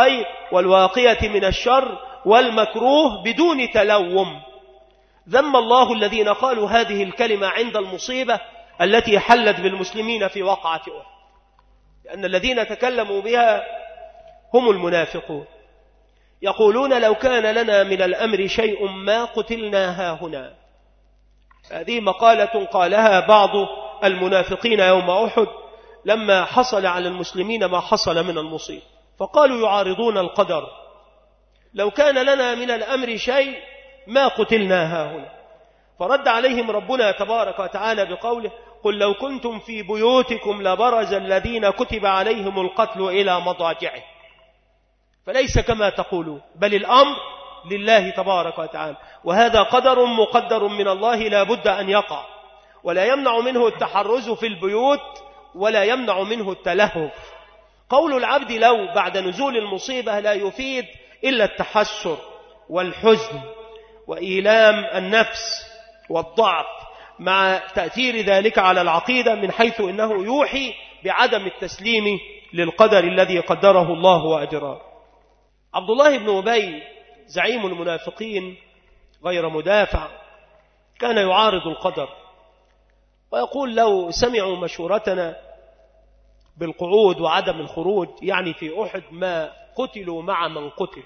والواقية من الشر والمكروه بدون تلوم. ذم الله الذين قالوا هذه الكلمة عند المصيبة التي حلت بالمسلمين في وقعة أحد، لأن الذين تكلموا بها هم المنافقون، يقولون لو كان لنا من الأمر شيء ما قتلنا هاهنا. هذه مقالة قالها بعض المنافقين يوم أحد لما حصل على المسلمين ما حصل من المصيبة، فقالوا يعارضون القدر، لو كان لنا من الأمر شيء ما قتلنا هاهنا. فرد عليهم ربنا تبارك وتعالى بقوله: قل لو كنتم في بيوتكم لبرز الذين كتب عليهم القتل إلى مضاجعه. فليس كما تقولون، بل الأمر لله تبارك وتعالى، وهذا قدر مقدر من الله لا بد أن يقع، ولا يمنع منه التحرز في البيوت ولا يمنع منه التلهف. قول العبد لو بعد نزول المصيبة لا يفيد إلا التحسر والحزن وإيلام النفس والضعف، مع تأثير ذلك على العقيدة من حيث إنه يوحي بعدم التسليم للقدر الذي قدره الله وأجراه. عبد الله بن أبي زعيم المنافقين غير مدافع كان يعارض القدر ويقول: لو سمعوا مشورتنا بالقعود وعدم الخروج يعني في أحد ما قتلوا مع من قتل.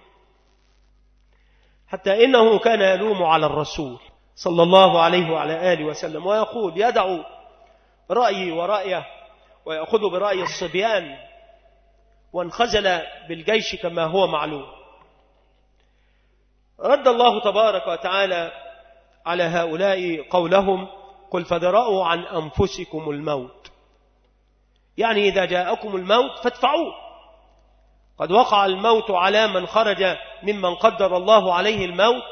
حتى إنه كان يلوم على الرسول صلى الله عليه وعلى آله وسلم ويقول: يدع رأيي ورأيه ويأخذ برأي الصبيان وانخزل بالجيش كما هو معلوم. رد الله تبارك وتعالى على هؤلاء قولهم: قل فادرءوا عن أنفسكم الموت، يعني إذا جاءكم الموت فادفعوه. قد وقع الموت على من خرج ممن قدر الله عليه الموت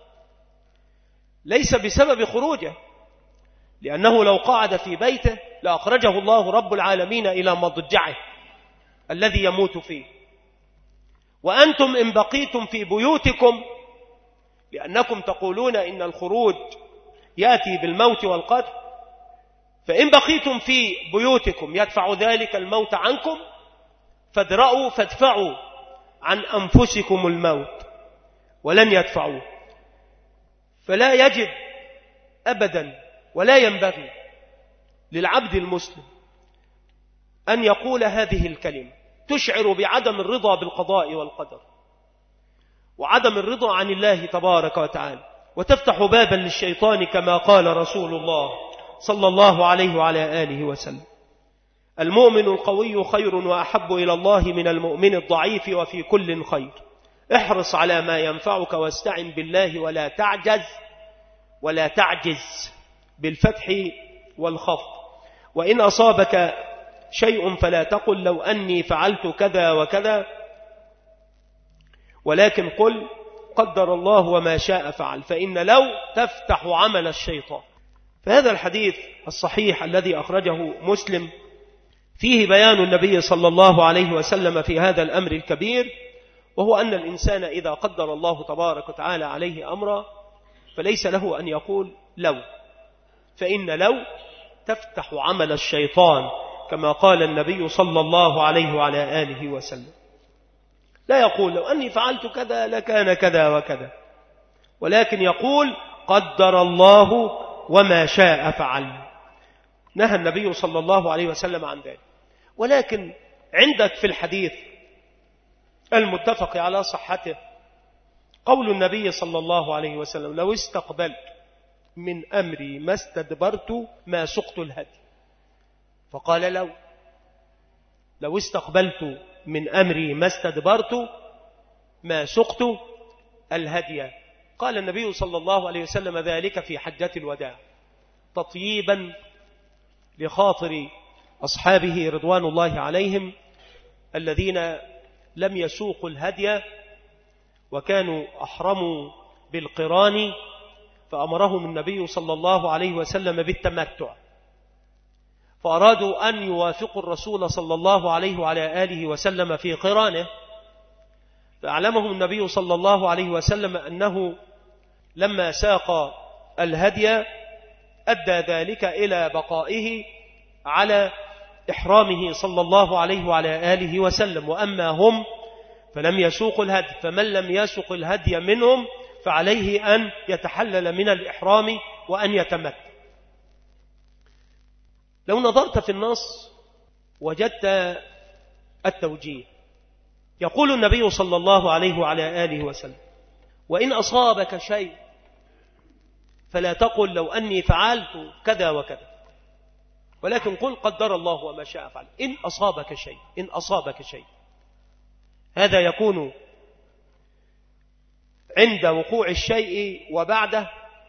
ليس بسبب خروجه، لأنه لو قعد في بيته لأخرجه الله رب العالمين إلى مضجعه الذي يموت فيه. وأنتم إن بقيتم في بيوتكم لأنكم تقولون إن الخروج يأتي بالموت والقتل، فإن بقيتم في بيوتكم يدفع ذلك الموت عنكم، فادرأوا فادفعوا عن أنفسكم الموت، ولن يدفعوه. فلا يجب أبدا ولا ينبغي للعبد المسلم أن يقول هذه الكلمة تشعر بعدم الرضا بالقضاء والقدر وعدم الرضا عن الله تبارك وتعالى، وتفتح بابا للشيطان كما قال رسول الله صلى الله عليه وعلى آله وسلم: المؤمن القوي خير وأحب إلى الله من المؤمن الضعيف وفي كل خير. احرص على ما ينفعك واستعن بالله ولا تعجز بالفتح والخفض. وإن أصابك شيء فلا تقل لو أني فعلت كذا وكذا، ولكن قل قدر الله وما شاء فعل، فإن لو تفتح عمل الشيطان. فهذا الحديث الصحيح الذي أخرجه مسلم فيه بيان النبي صلى الله عليه وسلم في هذا الأمر الكبير، وهو أن الإنسان إذا قدر الله تبارك وتعالى عليه أمرا فليس له أن يقول لو، فإن لو تفتح عمل الشيطان كما قال النبي صلى الله عليه وعلى آله وسلم. لا يقول لو أني فعلت كذا لكان كذا وكذا، ولكن يقول قدر الله وما شاء فعل. نهى النبي صلى الله عليه وسلم عن ذلك. ولكن عندك في الحديث المتفق على صحته قول النبي صلى الله عليه وسلم: لو استقبلت من أمري ما استدبرت ما سقت الهدي. فقال لو استقبلت من أمري ما استدبرت ما سقت الهدي. قال النبي صلى الله عليه وسلم ذلك في حجة الوداع تطييبا لخاطر أصحابه رضوان الله عليهم الذين لم يسوقوا الهدي وكانوا أحرموا بالقران، فأمرهم النبي صلى الله عليه وسلم بالتمتع، فأرادوا أن يوافقوا الرسول صلى الله عليه وعلى آله وسلم في قرانه، فأعلمهم النبي صلى الله عليه وسلم أنه لما ساق الهدي أدى ذلك إلى بقائه على إحرامه صلى الله عليه وعلى آله وسلم، وأما هم فلم يسوقوا الهدي، فمن لم يسوق الهدي منهم فعليه أن يتحلل من الإحرام وأن يتمتع. لو نظرت في النص وجدت التوجيه. يقول النبي صلى الله عليه وعلى آله وسلم: وإن أصابك شيء فلا تقل لو أني فعلت كذا وكذا، ولكن قل قدر الله وما شاء فعل. إن أصابك شيء، إن أصابك شيء، هذا يكون عند وقوع الشيء وبعده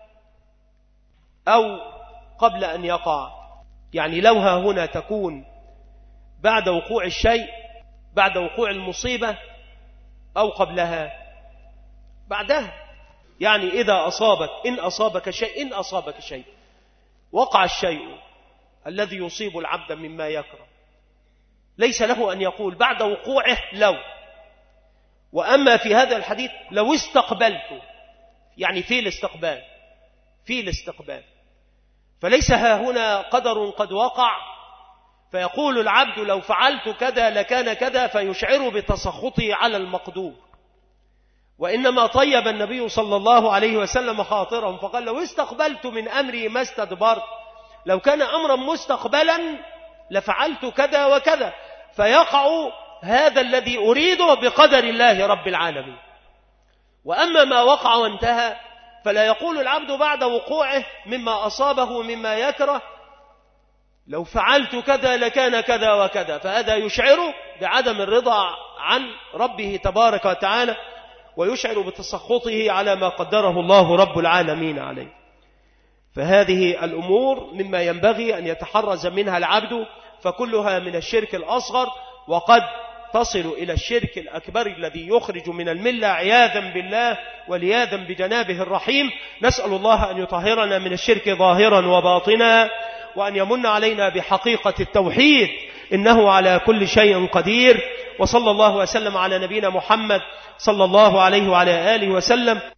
أو قبل أن يقع. يعني لوها هنا تكون بعد وقوع الشيء، بعد وقوع المصيبة، أو قبلها بعدها. يعني إذا أصابك، إن أصابك شيء، إن أصابك شيء، وقع الشيء الذي يصيب العبد مما يكره، ليس له أن يقول بعد وقوعه لو. وأما في هذا الحديث لو استقبلت، يعني في الاستقبال، في الاستقبال، فليس ها هنا قدر قد وقع فيقول العبد لو فعلت كذا لكان كذا فيشعر بتسخطه على المقدور، وإنما طيب النبي صلى الله عليه وسلم خاطرهم فقال لو استقبلت من أمري ما استدبرت، لو كان أمرا مستقبلا لفعلت كذا وكذا، فيقع هذا الذي أريده بقدر الله رب العالمين. وأما ما وقع وانتهى فلا يقول العبد بعد وقوعه مما أصابه مما يكره لو فعلت كذا لكان كذا وكذا، فهذا يشعر بعدم الرضا عن ربه تبارك وتعالى، ويشعر بتسخطه على ما قدره الله رب العالمين عليه. فهذه الأمور مما ينبغي أن يتحرز منها العبد، فكلها من الشرك الأصغر، وقد تصل إلى الشرك الأكبر الذي يخرج من الملة عياذا بالله ولياذا بجنابه الرحيم. نسأل الله أن يطهرنا من الشرك ظاهرا وباطنا، وأن يمن علينا بحقيقة التوحيد، إنه على كل شيء قدير. وصلى الله وسلم على نبينا محمد صلى الله عليه وعلى آله وسلم.